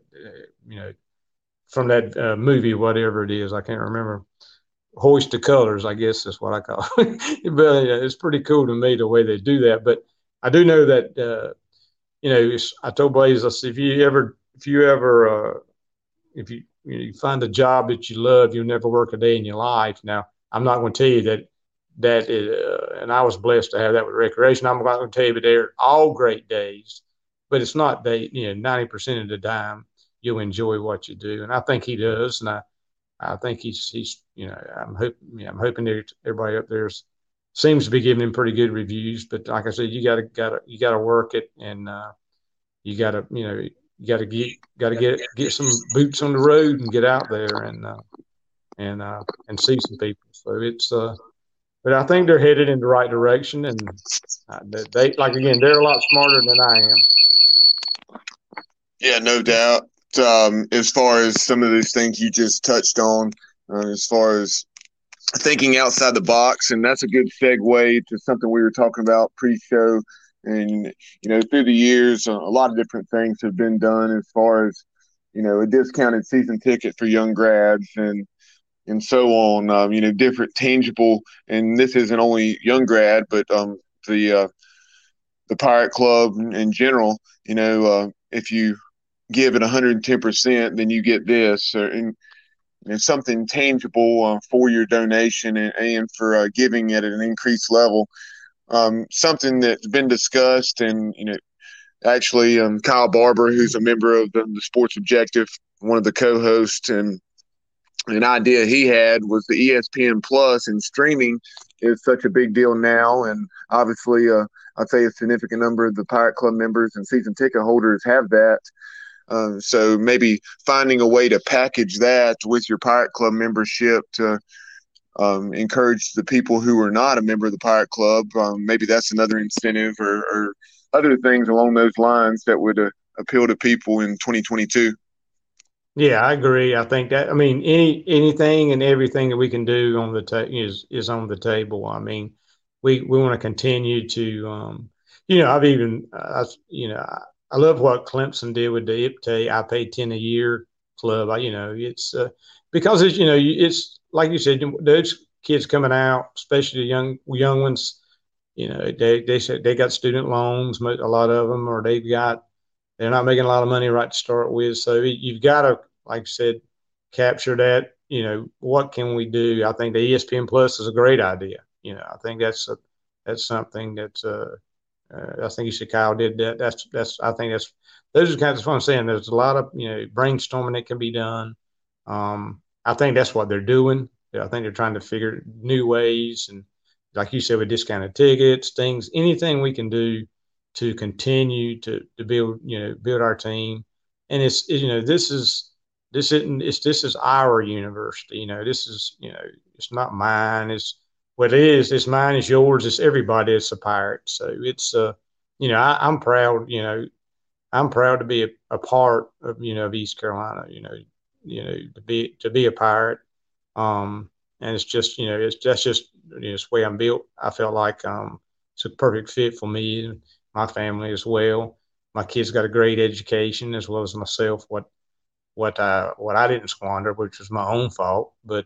from that movie, whatever it is, I can't remember. Hoist the colors, I guess that's what I call it. But it's pretty cool to me the way they do that. But I do know that I told Blaze, I said, if you find a job that you love, you'll never work a day in your life. Now, I'm not going to tell you that and I was blessed to have that with recreation. I'm not going to tell you, but they're all great days. But it's not 90% of the time you'll enjoy what you do, and I think he does, and I think he's I'm hoping that everybody up there seems to be giving him pretty good reviews. But like I said, you gotta work it, and you gotta get some boots on the road and get out there and see some people. So but I think they're headed in the right direction, and they like again, they're a lot smarter than I am. Yeah, no doubt. As far as some of those things you just touched on, as far as thinking outside the box, and that's a good segue to something we were talking about pre-show. And through the years, a lot of different things have been done as far as a discounted season ticket for young grads and so on. Different tangible, and this isn't only young grad, but the Pirate Club in general. If you give it 110%, then you get this, and something tangible for your donation and for giving at an increased level. Something that's been discussed, and actually Kyle Barber, who's a member of the Sports Objective, one of the co-hosts, and an idea he had was the ESPN Plus, and streaming is such a big deal now, and obviously I'd say a significant number of the Pirate Club members and season ticket holders have that. So maybe finding a way to package that with your Pirate Club membership to encourage the people who are not a member of the Pirate Club. Maybe that's another incentive or other things along those lines that would appeal to people in 2022. Yeah, I agree. I think that, I mean, anything and everything that we can do on the is on the table. I mean, we want to continue to, I've even, I love what Clemson did with the IPTAY. I pay 10 a year club. It's because it's, it's like you said, those kids coming out, especially the young ones, they said they got student loans, a lot of them, or they're not making a lot of money right to start with. So you've got to, like I said, capture that. What can we do? I think the ESPN Plus is a great idea. I think that's something that's I think you said Kyle did that. I think those are kinds of what I'm saying. There's a lot of brainstorming that can be done. I think that's what they're doing. I think they're trying to figure new ways, and like you said, with discounted tickets, anything we can do to continue to build our team. And this is our university. This is it's not mine. It's what it is. It's mine. It's yours. It's everybody. It's a Pirate. So it's I'm proud. I'm proud to be a part of of East Carolina. To be a Pirate. And it's just that's just it's the way I'm built. I felt like it's a perfect fit for me and my family as well. My kids got a great education as well as myself. What I didn't squander, which was my own fault. But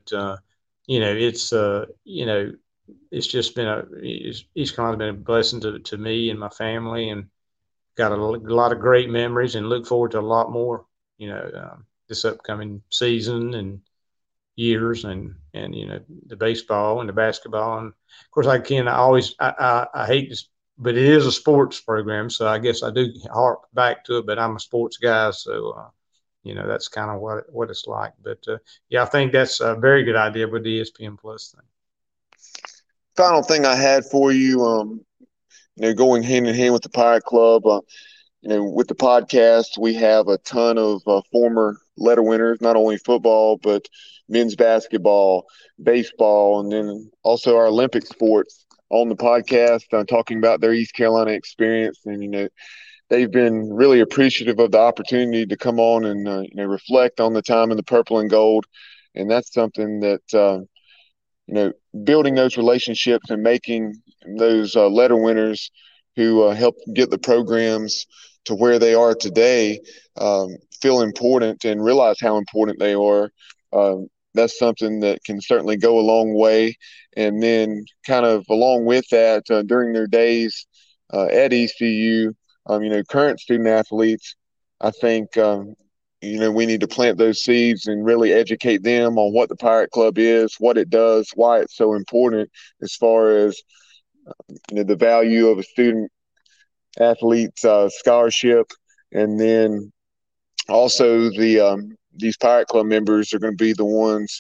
it's just been East Carolina's been a blessing to me and my family, and got a lot of great memories, and look forward to a lot more. This upcoming season and years, and the baseball and the basketball, and of course I hate this, but it is a sports program, so I guess I do harp back to it. But I'm a sports guy, so that's kind of what it's like. But I think that's a very good idea with the ESPN Plus thing. Final thing I had for you, going hand in hand with the Pirate Club, with the podcast, we have a ton of former letter winners, not only football, but men's basketball, baseball, and then also our Olympic sports on the podcast, talking about their East Carolina experience. And, they've been really appreciative of the opportunity to come on and, reflect on the time in the purple and gold. And that's something that, building those relationships and making those letter winners who help get the programs to where they are today feel important and realize how important they are. That's something that can certainly go a long way. And then kind of along with that, during their days at ECU, current student athletes, I think, we need to plant those seeds and really educate them on what the Pirate Club is, what it does, why it's so important as far as, the value of a student athlete's scholarship. And then also these Pirate Club members are going to be the ones,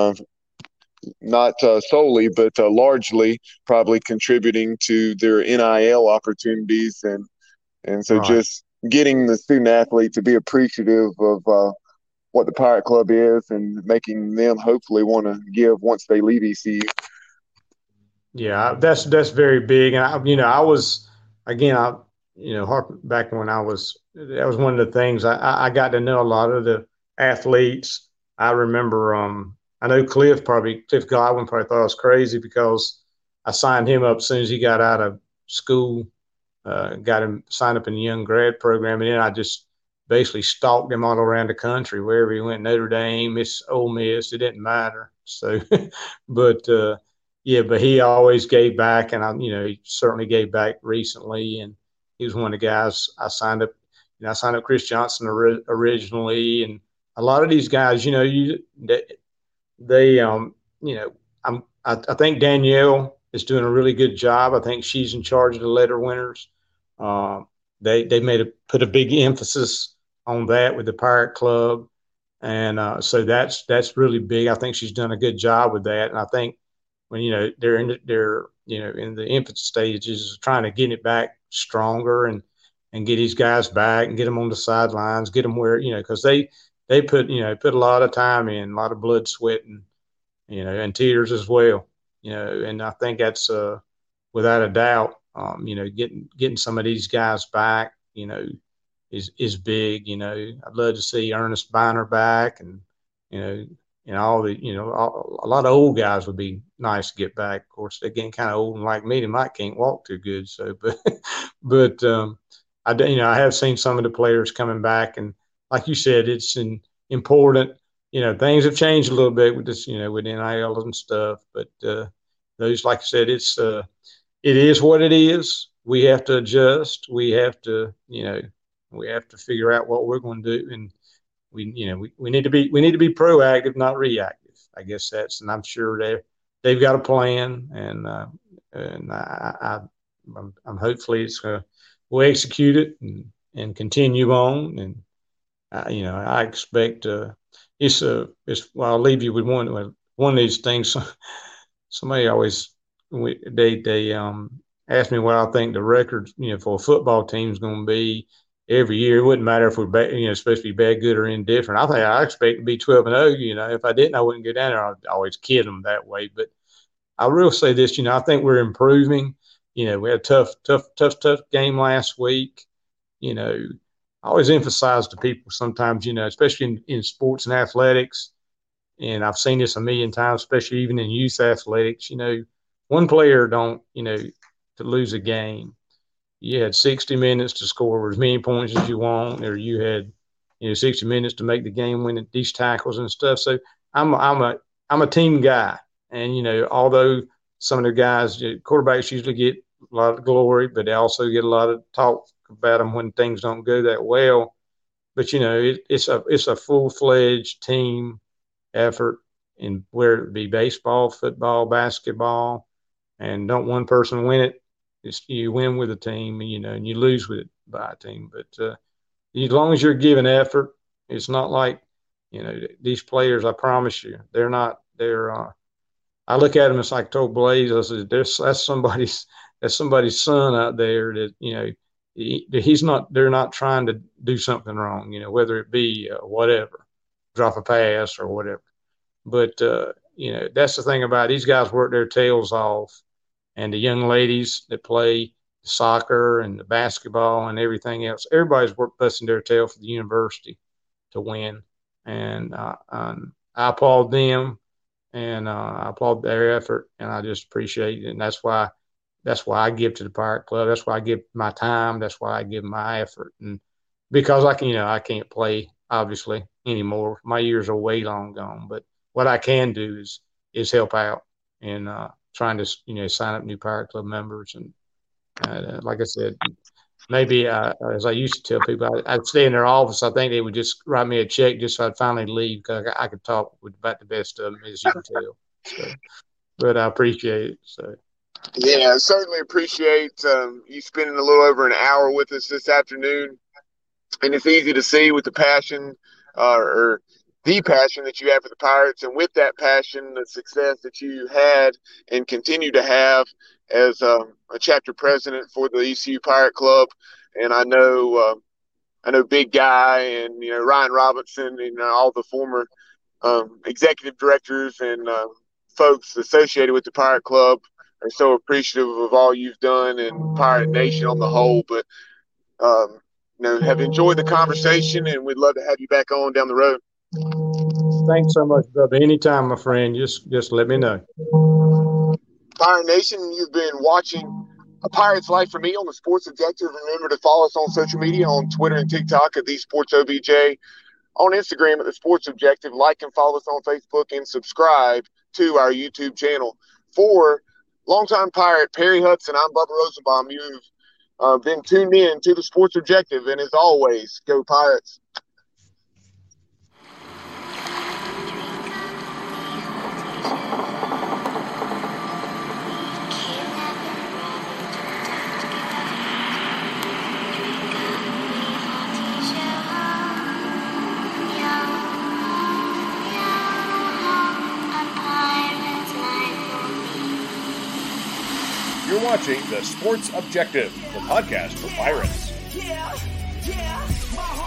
not solely, but largely probably contributing to their NIL opportunities. And so Right. Just getting the student athlete to be appreciative of what the Pirate Club is and making them hopefully want to give once they leave ECU. Yeah, that's very big. And I was again, back when that was one of the things I got to know a lot of the athletes. I remember, I know Cliff Godwin probably thought I was crazy because I signed him up as soon as he got out of school, got him signed up in the young grad program, and then I just basically stalked him all around the country wherever he went, Notre Dame, Miss Ole Miss, it didn't matter. So, but yeah, but he always gave back, and he certainly gave back recently, and he was one of the guys I signed up. I signed up Chris Johnson originally, and a lot of these guys, they I think Danielle is doing a really good job. I think she's in charge of the letter winners. Uh, they put a big emphasis on that with the Pirate Club, and so that's really big. I think she's done a good job with that, and I think when they're in the infant stages, trying to get it back stronger and get these guys back and get them on the sidelines, get them where because they put a lot of time in, a lot of blood, sweat, and tears as well. And I think that's without a doubt, getting some of these guys back, is big. I'd love to see Ernest Biner back, and you know, all the a lot of old guys would be nice to get back. Of course, they're getting kind of old and like me, they might can't walk too good. So, but I have seen some of the players coming back, and like you said, it's important. Things have changed a little bit with this, with NIL and stuff. But those, like I said, it is what it is. We have to adjust. We have to figure out what we're going to do, and we need to be proactive, not reactive. I guess and I'm sure they've got a plan, and I'm hopefully we'll execute it and continue on, and I expect well, I'll leave you with one of these things. Somebody always they ask me what I think the record for a football team is going to be every year. It wouldn't matter if we're supposed to be bad, good, or indifferent. I expect to be 12-0. If I didn't, I wouldn't go down there. I'd always kid them that way. But I will say this. I think we're improving. We had a tough game last week. I always emphasize to people sometimes, especially in sports and athletics, and I've seen this a million times, especially even in youth athletics. One player don't, to lose a game. You had 60 minutes to score as many points as you want, or you had 60 minutes to make the game win these tackles and stuff. So I'm a team guy, and although some of the guys, quarterbacks usually get a lot of glory, but they also get a lot of talk about them when things don't go that well. But it's a full-fledged team effort, in where it be baseball, football, basketball, and don't one person win it. You win with a team, and you lose with it by a team. But as long as you're giving effort, it's not like these players. I promise you, they're not. I look at them as like I told Blaze. I said, that's somebody's son out there that he's not. They're not trying to do something wrong. Whether it be whatever, drop a pass or whatever. But that's the thing about it. These guys work their tails off. And the young ladies that play soccer and the basketball and everything else, everybody's busting their tail for the university to win. And I applaud them, and I applaud their effort, and I just appreciate it. And that's why I give to the Pirate Club. That's why I give my time. That's why I give my effort. And because I can't play obviously anymore. My years are way long gone. But what I can do is help out and trying to sign up new Pirate Club members. And like I said, maybe as I used to tell people, I'd stay in their office. I think they would just write me a check just so I'd finally leave, because I could talk with about the best of them, as you can tell. So, but I appreciate it. So. Yeah, I certainly appreciate you spending a little over an hour with us this afternoon. And it's easy to see with the passion or the passion that you have for the Pirates, and with that passion, the success that you had and continue to have as a chapter president for the ECU Pirate Club. And I know Big Guy and Ryan Robinson and all the former executive directors and folks associated with the Pirate Club are so appreciative of all you've done and Pirate Nation on the whole. But have enjoyed the conversation, and we'd love to have you back on down the road. Thanks so much, Bubba. Anytime, my friend. Just let me know. Pirate Nation, you've been watching A Pirate's Life for Me on the Sports Objective. Remember to follow us on social media on Twitter and TikTok at The Sports OBJ, on Instagram at The Sports Objective. Like and follow us on Facebook and subscribe to our YouTube channel. For longtime Pirate Perry Hudson, I'm Bubba Rosenbaum. You've been tuned in to The Sports Objective, and as always, go Pirates. You're watching The Sports Objective, the podcast for Pirates. Yeah, my